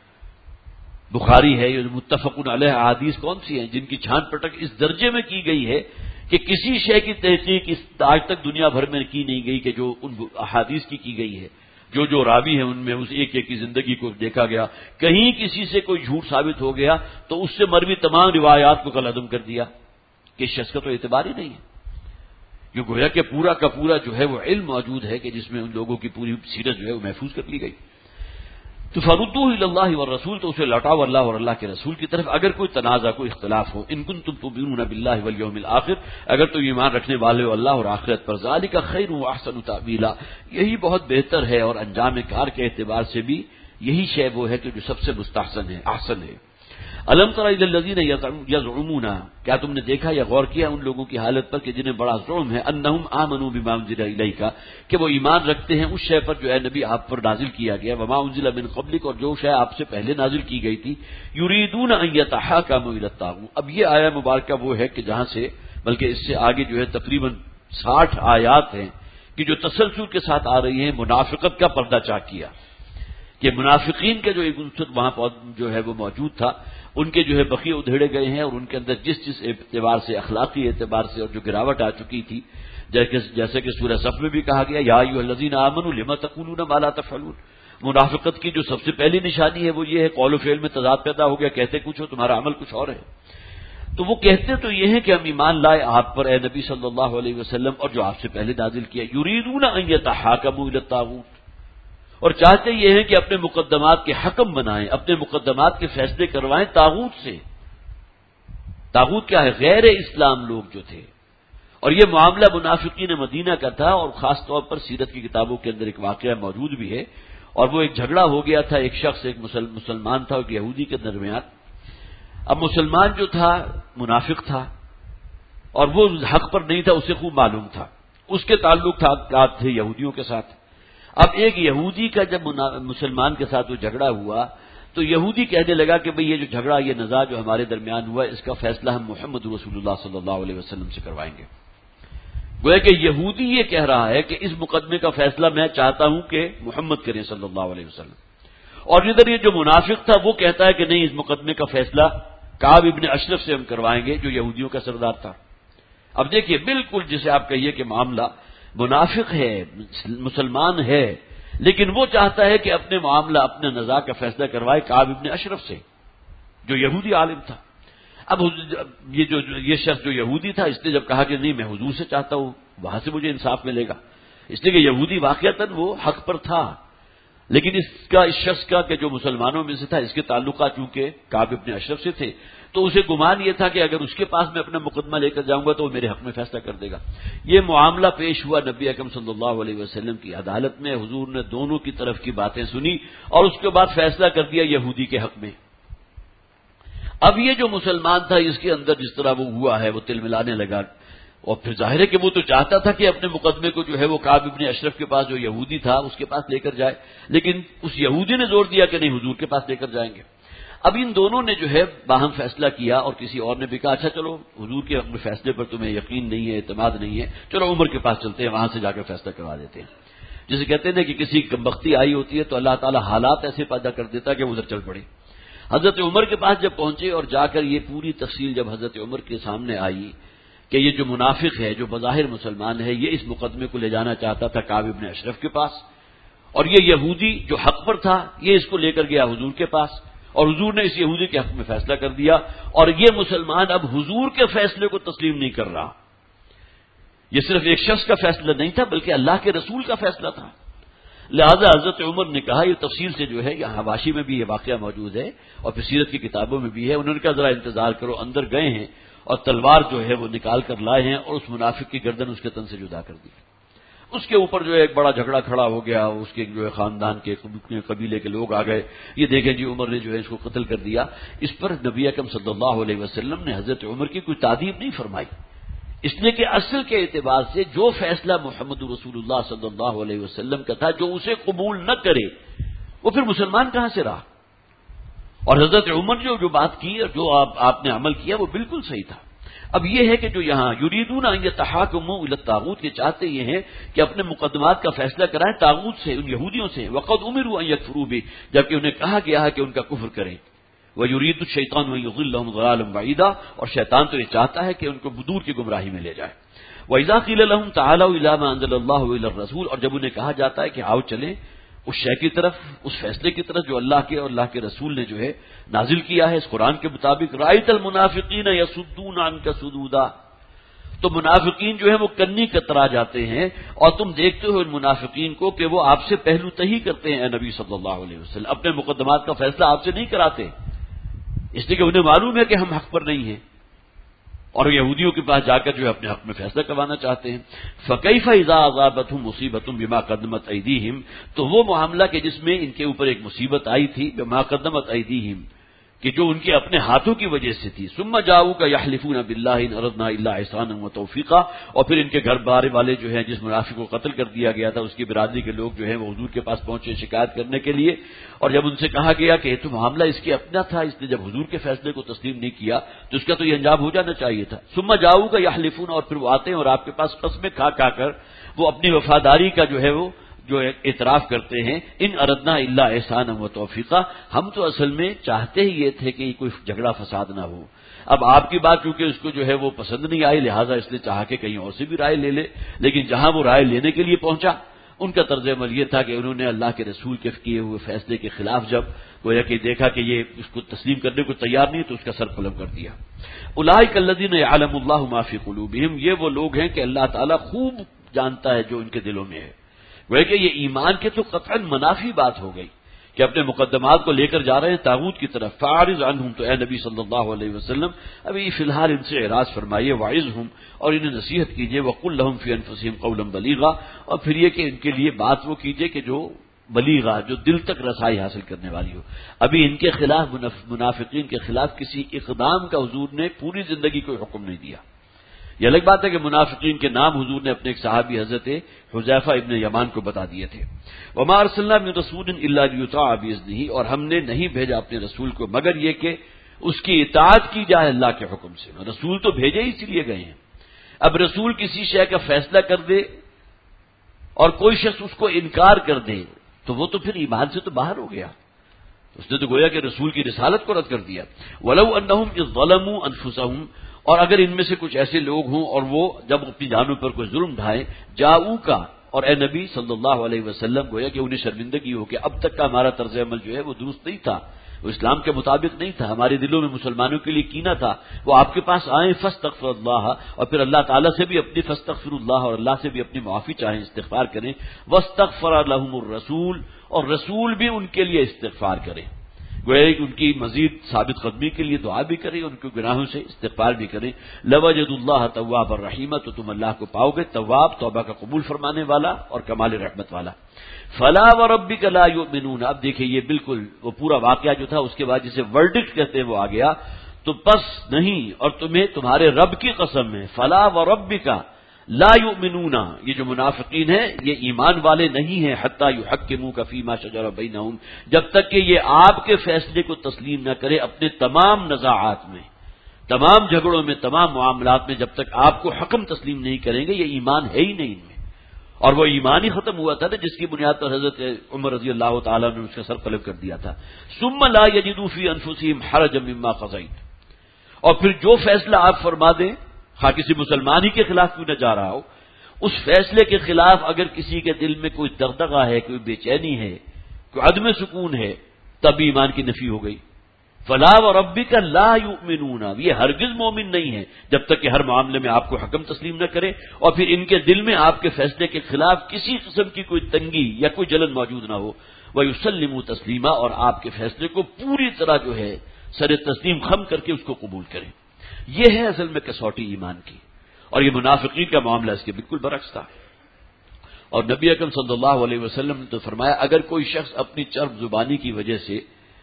بخاری ہے، یہ متفق علیہ احادیث کون سی ہیں جن کی چھان پٹک اس درجے میں کی گئی ہے کہ کسی شے کی تحقیق اس آج تک دنیا بھر میں کی نہیں گئی کہ جو ان احادیث کی کی گئی ہے. جو جو راوی ہیں ان میں اس ایک ایک کی زندگی کو دیکھا گیا، کہیں کسی سے کوئی جھوٹ ثابت ہو گیا تو اس سے مروی تمام روایات کو کالعدم کر دیا کہ اس شخص کا تو اعتبار ہی نہیں ہے. یہ گویا کہ پورا کا پورا جو ہے وہ علم موجود ہے کہ جس میں ان لوگوں کی پوری سیرت جو ہے وہ محفوظ کر لی گئی. تو فردوہ الی اللہ والرسول، تو اسے لوٹاؤ اللہ اور اللہ کے رسول کی طرف. اگر کوئی تنازع کوئی اختلاف ہو، ان کنتم تؤمنون باللہ والیوم الآخر، اگر تو ایمان رکھنے والے ہو اللہ اور آخرت پر، ذالک خیر واحسن تأویلا، یہی بہت بہتر ہے اور انجام کار کے اعتبار سے بھی یہی شے وہ ہے کہ جو سب سے مستحسن ہے، احسن ہے. الم تر الی الذین یزعمون، کیا تم نے دیکھا یا غور کیا ان لوگوں کی حالت پر کہ جنہیں بڑا ظلم ہے، انہم آمنوا بما انزل الیک، کہ وہ ایمان رکھتے ہیں اس شے پر جو ہے نبی آپ پر نازل کیا گیا، وما انزل من قبلک، اور جو شے آپ سے پہلے نازل کی گئی تھی، یریدون ان یتحاکموا الی الطاغوت. اب یہ آیہ مبارکہ وہ ہے کہ جہاں سے بلکہ اس سے آگے جو ہے تقریباً ساٹھ آیات ہیں کہ جو تسلسل کے ساتھ آ رہی ہیں، منافقت کا پردہ چاک کیا کہ منافقین کا جو ایک عنصر وہاں جو ہے وہ موجود تھا، ان کے جو ہے بقیے ادھیڑے گئے ہیں، اور ان کے اندر جس جس اعتبار سے، اخلاقی اعتبار سے اور جو گراوٹ آ چکی تھی، جیسے کہ سورہ صف میں بھی کہا گیا یا ایھا الذین آمنوا لم تقولون ما لا تفعلون. منافقت کی جو سب سے پہلی نشانی ہے وہ یہ ہے قول و فعل میں تضاد پیدا ہو گیا، کہتے کچھ ہو تمہارا عمل کچھ اور ہے. تو وہ کہتے تو یہ ہے کہ ہم ایمان لائے آپ پر اے نبی صلی اللہ علیہ وسلم اور جو آپ سے پہلے نازل کیا، یریدون ان یتحاکموا الی الطاغوت، اور چاہتے یہ ہیں کہ اپنے مقدمات کے حکم بنائیں، اپنے مقدمات کے فیصلے کروائیں طاغوت سے. طاغوت کیا ہے؟ غیر اسلام لوگ جو تھے. اور یہ معاملہ منافقین مدینہ کا تھا، اور خاص طور پر سیرت کی کتابوں کے اندر ایک واقعہ موجود بھی ہے، اور وہ ایک جھگڑا ہو گیا تھا، ایک شخص ایک مسلمان تھا اور ایک یہودی کے درمیان. اب مسلمان جو تھا منافق تھا اور وہ حق پر نہیں تھا، اسے خوب معلوم تھا، اس کے تعلق تھے یہودیوں کے ساتھ. اب ایک یہودی کا جب مسلمان کے ساتھ وہ جھگڑا ہوا تو یہودی کہنے لگا کہ بھئی یہ جو جھگڑا، یہ نزاع جو ہمارے درمیان ہوا، اس کا فیصلہ ہم محمد رسول اللہ صلی اللہ علیہ وسلم سے کروائیں گے. گویا کہ یہودی یہ کہہ رہا ہے کہ اس مقدمے کا فیصلہ میں چاہتا ہوں کہ محمد کریں صلی اللہ علیہ وسلم، اور ادھر یہ جو منافق تھا وہ کہتا ہے کہ نہیں، اس مقدمے کا فیصلہ کعب ابن اشرف سے ہم کروائیں گے جو یہودیوں کا سردار تھا. اب دیکھیے بالکل جسے آپ کہیے کہ معاملہ منافق ہے، مسلمان ہے، لیکن وہ چاہتا ہے کہ اپنے معاملہ اپنے نزاع کا فیصلہ کروائے کعب ابن اشرف سے جو یہودی عالم تھا. اب یہ جو یہ شخص جو یہودی تھا اس نے جب کہا کہ نہیں میں حضور سے چاہتا ہوں، وہاں سے مجھے انصاف ملے گا، اس لیے کہ یہودی واقعتاً وہ حق پر تھا، لیکن اس کا اس شخص کا کہ جو مسلمانوں میں سے تھا اس کے تعلقات چونکہ کعب ابن اشرف سے تھے تو اسے گمان یہ تھا کہ اگر اس کے پاس میں اپنا مقدمہ لے کر جاؤں گا تو وہ میرے حق میں فیصلہ کر دے گا. یہ معاملہ پیش ہوا نبی اکرم صلی اللہ علیہ وسلم کی عدالت میں. حضور نے دونوں کی طرف کی باتیں سنی اور اس کے بعد فیصلہ کر دیا یہودی کے حق میں. اب یہ جو مسلمان تھا اس کے اندر جس طرح وہ ہوا ہے وہ تل ملانے لگا، اور پھر ظاہر ہے کہ وہ تو چاہتا تھا کہ اپنے مقدمے کو جو ہے وہ کعب ابن اشرف کے پاس جو یہودی تھا اس کے پاس لے کر جائے، لیکن اس یہودی نے زور دیا کہ نہیں حضور کے پاس لے کر جائیں گے. اب ان دونوں نے جو ہے باہم فیصلہ کیا اور کسی اور نے بھی کہا اچھا چلو حضور کے اپنے فیصلے پر تمہیں یقین نہیں ہے، اعتماد نہیں ہے، چلو عمر کے پاس چلتے ہیں، وہاں سے جا کر فیصلہ کروا دیتے ہیں. جسے کہتے ہیں کہ کسی کمبختی آئی ہوتی ہے تو اللہ تعالیٰ حالات ایسے پیدا کر دیتا کہ وہ ادھر چل پڑے. حضرت عمر کے پاس جب پہنچے اور جا کر یہ پوری تفصیل جب حضرت عمر کے سامنے آئی کہ یہ جو منافق ہے جو بظاہر مسلمان ہے یہ اس مقدمے کو لے جانا چاہتا تھا کعب ابن اشرف کے پاس، اور یہ یہودی جو حق پر تھا یہ اس کو لے کر گیا حضور کے پاس، اور حضور نے اس یہودی کے حق میں فیصلہ کر دیا، اور یہ مسلمان اب حضور کے فیصلے کو تسلیم نہیں کر رہا. یہ صرف ایک شخص کا فیصلہ نہیں تھا بلکہ اللہ کے رسول کا فیصلہ تھا. لہذا حضرت عمر نے کہا، یہ تفصیل سے جو ہے یہ حواشی میں بھی یہ واقعہ موجود ہے اور پھر سیرت کی کتابوں میں بھی ہے، انہوں نے کہا ذرا انتظار کرو. اندر گئے ہیں اور تلوار جو ہے وہ نکال کر لائے ہیں اور اس منافق کی گردن اس کے تن سے جدا کر دی. اس کے اوپر جو ہے ایک بڑا جھگڑا کھڑا ہو گیا، اس کے جو ہے خاندان کے قبیلے کے لوگ آ گئے، یہ دیکھیں جی عمر نے جو ہے اس کو قتل کر دیا. اس پر نبی اکرم صلی اللہ علیہ وسلم نے حضرت عمر کی کوئی تعدیب نہیں فرمائی، اس لیے کہ اصل کے اعتبار سے جو فیصلہ محمد رسول اللہ صلی اللہ علیہ وسلم کا تھا جو اسے قبول نہ کرے وہ پھر مسلمان کہاں سے رہا. اور حضرت عمر جو جو بات کی اور جو آپ آپ نے عمل کیا وہ بالکل صحیح تھا. اب یہ ہے کہ جو یہاں یریدون ان یتحاکموا الی الطاغوت، یہ چاہتے یہ ہیں کہ اپنے مقدمات کا فیصلہ کرائیں طاغوت سے، ان یہودیوں سے. وقد امروا ان یکفروا بہ، جبکہ انہیں کہا گیا ہے کہ ان کا کفر کریں. وَيُرِيدُ الشَّيْطَانُ أَن يُضِلَّهُمْ ضَلَالًا بَعِيدًا، اور شیطان تو یہ چاہتا ہے کہ ان کو دور کی گمراہی میں لے جائے. وَإِذَا قِيلَ لَهُمْ تَعَالَوْا إِلَىٰ مَا أَنزَلَ اللَّهُ وَإِلَى الرَّسُولِ، اور جب انہیں کہا جاتا ہے کہ آؤ چلیں اس شے کی طرف، اس فیصلے کی طرف جو اللہ کے اور اللہ کے رسول نے جو ہے نازل کیا ہے اس قرآن کے مطابق. رَأَيْتَ الْمُنَافِقِينَ يَصُدُّونَ عَنكَ صُدُودًا، تو منافقین جو ہے وہ کنی کترا جاتے ہیں اور تم دیکھتے ہو ان منافقین کو کہ وہ آپ سے پہلو تہی کرتے ہیں اے نبی صلی اللہ علیہ وسلم، اپنے مقدمات کا فیصلہ آپ سے نہیں کراتے، اس لیے کہ انہیں معلوم ہے کہ ہم حق پر نہیں ہیں، اور یہودیوں کے پاس جا کر جو ہے اپنے حق میں فیصلہ کروانا چاہتے ہیں. فَكَيْفَ إِذَا أَصَابَتْهُم مُّصِيبَةٌ بِمَا قَدَّمَتْ أَيْدِيهِمْ، تو وہ معاملہ کہ جس میں ان کے اوپر ایک مصیبت آئی تھی بِمَا قَدَّمَتْ أَيْدِيهِمْ، کہ جو ان کے اپنے ہاتھوں کی وجہ سے تھی. ثُمَّ جَاءُوكَ يَحْلِفُونَ بِاللَّهِ إِنْ أَرَدْنَا إِلَّا إِحْسَانًا وَتَوْفِيقًا، اور پھر ان کے گھر بارے والے جو ہیں جس منافق کو قتل کر دیا گیا تھا اس کی برادری کے لوگ جو ہیں وہ حضور کے پاس پہنچے شکایت کرنے کے لیے، اور جب ان سے کہا گیا کہ یہ تو معاملہ اس کے اپنا تھا، اس نے جب حضور کے فیصلے کو تسلیم نہیں کیا تو اس کا تو یہ انجام ہو جانا چاہیے تھا. ثُمَّ جَاءُوكَ يَحْلِفُونَ، اور پھر وہ آتے ہیں اور آپ کے پاس قسمیں کھا کھا کر وہ اپنی وفاداری کا جو ہے وہ جو اعتراف کرتے ہیں. ان اردنا الا احسانا و توفیقا، ہم تو اصل میں چاہتے ہی یہ تھے کہ کوئی جھگڑا فساد نہ ہو. اب آپ کی بات چونکہ اس کو جو ہے وہ پسند نہیں آئی لہٰذا اس نے چاہا کہ کہیں اور سے بھی رائے لے لے، لیکن جہاں وہ رائے لینے کے لیے پہنچا ان کا طرز عمل یہ تھا کہ انہوں نے اللہ کے رسول کے کیے ہوئے فیصلے کے خلاف جب گویا کہ دیکھا کہ یہ اس کو تسلیم کرنے کو تیار نہیں تو اس کا سر قلم کر دیا. اولئک الذین یعلم اللہ ما فی قلوبہم، یہ وہ لوگ ہیں کہ اللہ تعالیٰ خوب جانتا ہے جو ان کے دلوں میں ہے. وہ کہ یہ ایمان کے تو قطعاً منافی بات ہو گئی کہ اپنے مقدمات کو لے کر جا رہے ہیں طاغوت کی طرف. فاعرض عنہم، تو اے نبی صلی اللہ علیہ وسلم ابھی فی الحال ان سے اعراض فرمائیے. وعظہم، اور انہیں نصیحت کیجیے. وقل لہم فی انفسہم قولا بلیغا، اور پھر یہ کہ ان کے لیے بات وہ کیجیے کہ جو بلیغہ، جو دل تک رسائی حاصل کرنے والی ہو۔ ابھی ان کے خلاف، منافقین کے خلاف کسی اقدام کا حضور نے پوری زندگی کوئی حکم نہیں دیا۔ یہ الگ بات ہے کہ منافقین کے نام حضور نے اپنے ایک صحابی حضرت حذیفہ ابن یمان کو بتا دیے تھے۔ وما ارسلنا من رسول الا لیطاع باذنہ، اور ہم نے نہیں بھیجا اپنے رسول کو مگر یہ کہ اس کی اطاعت کی جائے اللہ کے حکم سے۔ رسول تو بھیجے ہی اس لیے گئے ہیں۔ اب رسول کسی شے کا فیصلہ کر دے اور کوئی شخص اس کو انکار کر دے تو وہ تو پھر ایمان سے تو باہر ہو گیا، اس نے تو گویا کہ رسول کی رسالت کو رد کر دیا۔ وَلَوْ أَنَّهُمْ إِذْ ظَلَمُوا أَنفُسَهُمْ، اور اگر ان میں سے کچھ ایسے لوگ ہوں اور وہ جب اپنی جانوں پر کوئی ظلم ڈھائیں، جاؤ کا، اور اے نبی صلی اللہ علیہ وسلم گویا کہ انہیں شرمندگی ہو کہ اب تک کا ہمارا طرز عمل جو ہے وہ درست نہیں تھا، وہ اسلام کے مطابق نہیں تھا، ہمارے دلوں میں مسلمانوں کے لیے کینہ تھا، وہ آپ کے پاس آئیں فاستغفر اللہ، اور پھر اللہ تعالیٰ سے بھی اپنی فاستغفر اللہ، اور اللہ سے بھی اپنی معافی چاہیں، استغفار کریں، واستغفر لهم الرسول، اور رسول بھی ان کے لیے استغفار کریں، گویا کہ ان کی مزید ثابت قدمی کے لیے دعا بھی کریں، ان کے گناہوں سے استغفار بھی کریں، لوجد اللہ تواب الرحیم، تو تم اللہ کو پاؤ گے تواب، توبہ کا قبول فرمانے والا اور کمال رحمت والا۔ فلا وربک لا یؤمنون، اب دیکھیں یہ بالکل وہ پورا واقعہ جو تھا اس کے بعد جسے ورڈکٹ کہتے ہیں وہ آ گیا، تو پس نہیں، اور تمہیں تمہارے رب کی قسم ہے، فلا وربک لا یؤمنون، یہ جو منافقین ہیں یہ ایمان والے نہیں ہیں، حتی یحکموک فیما شجر بینہم، جب تک کہ یہ آپ کے فیصلے کو تسلیم نہ کرے اپنے تمام نزاعات میں، تمام جھگڑوں میں، تمام معاملات میں، جب تک آپ کو حکم تسلیم نہیں کریں گے، یہ ایمان ہے ہی نہیں ان میں۔ اور وہ ایمان ہی ختم ہوا تھا نا جس کی بنیاد پر حضرت عمر رضی اللہ تعالیٰ نے اس کا سر قلب کر دیا تھا، ثم لا یجدوا فی انفسہم حرجا مما قضیت، اور پھر جو فیصلہ آپ فرما دیں، خواہ کسی مسلمان ہی کے خلاف کیوں نہ جا رہا ہو، اس فیصلے کے خلاف اگر کسی کے دل میں کوئی دغدغہ ہے، کوئی بے چینی ہے، کوئی عدم سکون ہے، تب ایمان کی نفی ہو گئی۔ فلا وربک لا یؤمنون، یہ ہرگز مومن نہیں ہے جب تک کہ ہر معاملے میں آپ کو حکم تسلیم نہ کرے، اور پھر ان کے دل میں آپ کے فیصلے کے خلاف کسی قسم کی کوئی تنگی یا کوئی جلن موجود نہ ہو، ویسلموا تسلیما، اور آپ کے فیصلے کو پوری طرح جو ہے سر تسلیم خم کر کے اس کو قبول کریں۔ یہ ہے اصل میں کسوٹی ایمان کی، اور یہ منافقین کا معاملہ اس کے بالکل برعکس تھا۔ اور نبی اکرم صلی اللہ علیہ وسلم نے تو فرمایا اگر کوئی شخص اپنی چرب زبانی کی وجہ سے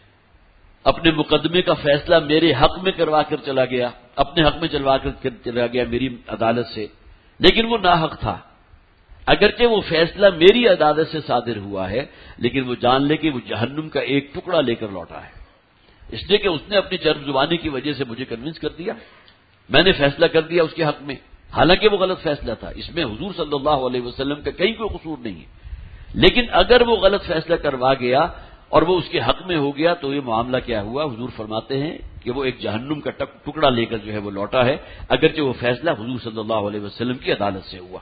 اپنے مقدمے کا فیصلہ میرے حق میں کروا کر چلا گیا، اپنے حق میں چلوا کر چلا گیا میری عدالت سے، لیکن وہ ناحق تھا، اگرچہ وہ فیصلہ میری عدالت سے صادر ہوا ہے، لیکن وہ جان لے کہ وہ جہنم کا ایک ٹکڑا لے کر لوٹا ہے، اس لیے کہ اس نے اپنی چرب زبانی کی وجہ سے مجھے کنونس کر دیا، میں نے فیصلہ کر دیا اس کے حق میں، حالانکہ وہ غلط فیصلہ تھا، اس میں حضور صلی اللہ علیہ وسلم کا کہیں کوئی قصور نہیں ہے، لیکن اگر وہ غلط فیصلہ کروا گیا اور وہ اس کے حق میں ہو گیا تو یہ معاملہ کیا ہوا، حضور فرماتے ہیں کہ وہ ایک جہنم کا ٹکڑا لے کر جو ہے وہ لوٹا ہے، اگرچہ وہ فیصلہ حضور صلی اللہ علیہ وسلم کی عدالت سے ہوا۔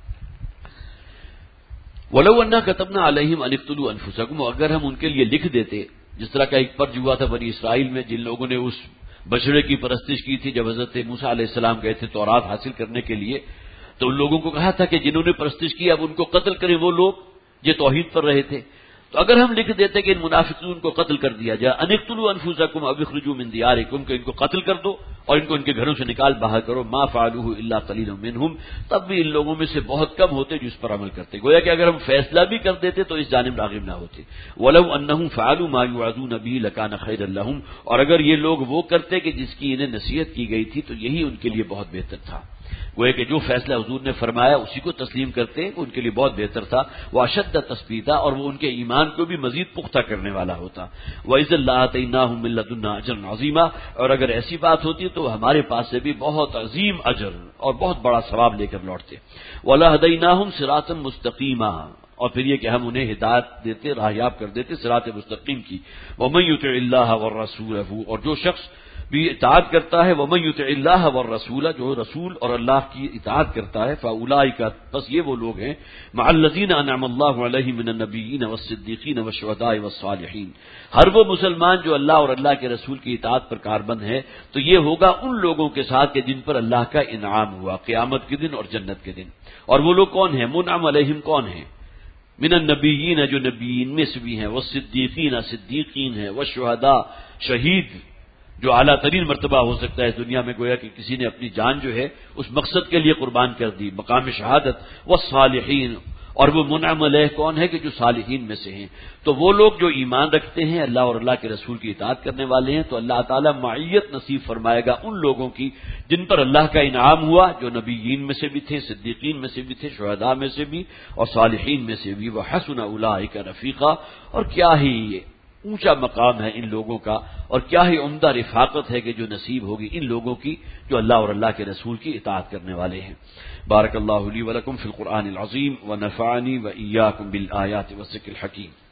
وَلَوْ أَنَّا كَتَبْنَا عَلَيْهِمْ أَنِ اقْتُلُوا أَنفُسَكُمْ، اگر ہم ان کے لیے لکھ دیتے، جس طرح کا ایک پرج ہوا تھا بنی اسرائیل میں جن لوگوں نے اس بچڑے کی پرستش کی تھی، جب حضرت موسیٰ علیہ السلام گئے تھے تورات حاصل کرنے کے لیے، تو ان لوگوں کو کہا تھا کہ جنہوں نے پرستش کی اب ان کو قتل کریں، وہ لوگ جو توحید پر رہے تھے، تو اگر ہم لکھ دیتے کہ ان منافقین کو قتل کر دیا جائے، ان اقتلوا انفسکم او اخرجوا من دیارکم، کہ ان کو قتل کر دو اور ان کو ان کے گھروں سے نکال باہر کرو، ما فعلوه الا قلیل منهم، تب بھی ان لوگوں میں سے بہت کم ہوتے جو اس پر عمل کرتے، گویا کہ اگر ہم فیصلہ بھی کر دیتے تو اس جانب راغب نہ ہوتے۔ ولو انهم فعلوا ما يوعظون به لكان خيرا لهم، اور اگر یہ لوگ وہ کرتے کہ جس کی انہیں نصیحت کی گئی تھی تو یہی ان کے لیے بہت بہتر تھا، گویا کہ جو فیصلہ حضور نے فرمایا اسی کو تسلیم کرتے وہ ان کے لیے بہت بہتر تھا، وہ اشد تثبیتا، اور وہ ان کے ایمان کو بھی مزید پختہ کرنے والا ہوتا، وَإِذَا لَآتَيْنَاهُم مِّن لَّدُنَّا أَجْرًا عَظِيمًا، اور اگر ایسی بات ہوتی تو ہمارے پاس سے بھی بہت عظیم اجر اور بہت بڑا ثواب لے کر لوٹتے، وَلَهَدَيْنَاهُمْ صِرَاطًا مُسْتَقِيمًا، اور پھر یہ کہ ہم انہیں ہدایت دیتے، راہیاب کر دیتے صراط مستقیم کی، وَمَن يُطِعِ اللَّهَ وَالرَّسُولَ، اور جو شخص بھی اطاعت کرتا ہے، وَمَن يُطِعِ اللَّهَ وَالرَّسُولَ، جو رسول اور اللہ کی اطاعت کرتا ہے، فَأُولَٰئِکَ، بس یہ وہ لوگ ہیں، مَعَ الَّذِينَ أَنْعَمَ اللَّهُ عَلَيْهِم مِّنَ النَّبِيِّينَ وَالصِّدِّيقِينَ وَالشُّهَدَاءِ وَالصَّالِحِينَ، ہر وہ مسلمان جو اللہ اور اللہ کے رسول کی اطاعت پر کاربند ہے تو یہ ہوگا ان لوگوں کے ساتھ کہ جن پر اللہ کا انعام ہوا قیامت کے دن اور جنت کے دن، اور وہ لوگ کون ہیں؟ منعم علیہم کون ہیں؟ من النبیین، جو نبیین میں سے بھی ہیں، والصدیقین، صدیقین ہیں، والشہداء، شہید جو اعلیٰ ترین مرتبہ ہو سکتا ہے دنیا میں، گویا کہ کسی نے اپنی جان جو ہے اس مقصد کے لیے قربان کر دی، مقام شہادت، والصالحین، اور وہ منعم علیہ کون ہے کہ جو صالحین میں سے ہیں. تو وہ لوگ جو ایمان رکھتے ہیں اللہ اور اللہ کے رسول کی اطاعت کرنے والے ہیں تو اللہ تعالیٰ معیت نصیب فرمائے گا ان لوگوں کی جن پر اللہ کا انعام ہوا، جو نبیین میں سے بھی تھے، صدیقین میں سے بھی تھے، شہداء میں سے بھی اور صالحین میں سے بھی. وحسن اولئک رفیقا، اور کیا ہی یہ اونچا مقام ہے ان لوگوں کا، اور کیا ہی عمدہ رفاقت ہے کہ جو نصیب ہوگی ان لوگوں کی جو اللہ اور اللہ کے رسول کی اطاعت کرنے والے ہیں. بارک اللہ لی ولکم فی القرآن العظیم ونفعنی وإیاکم بالآیات والذکر الحکیم.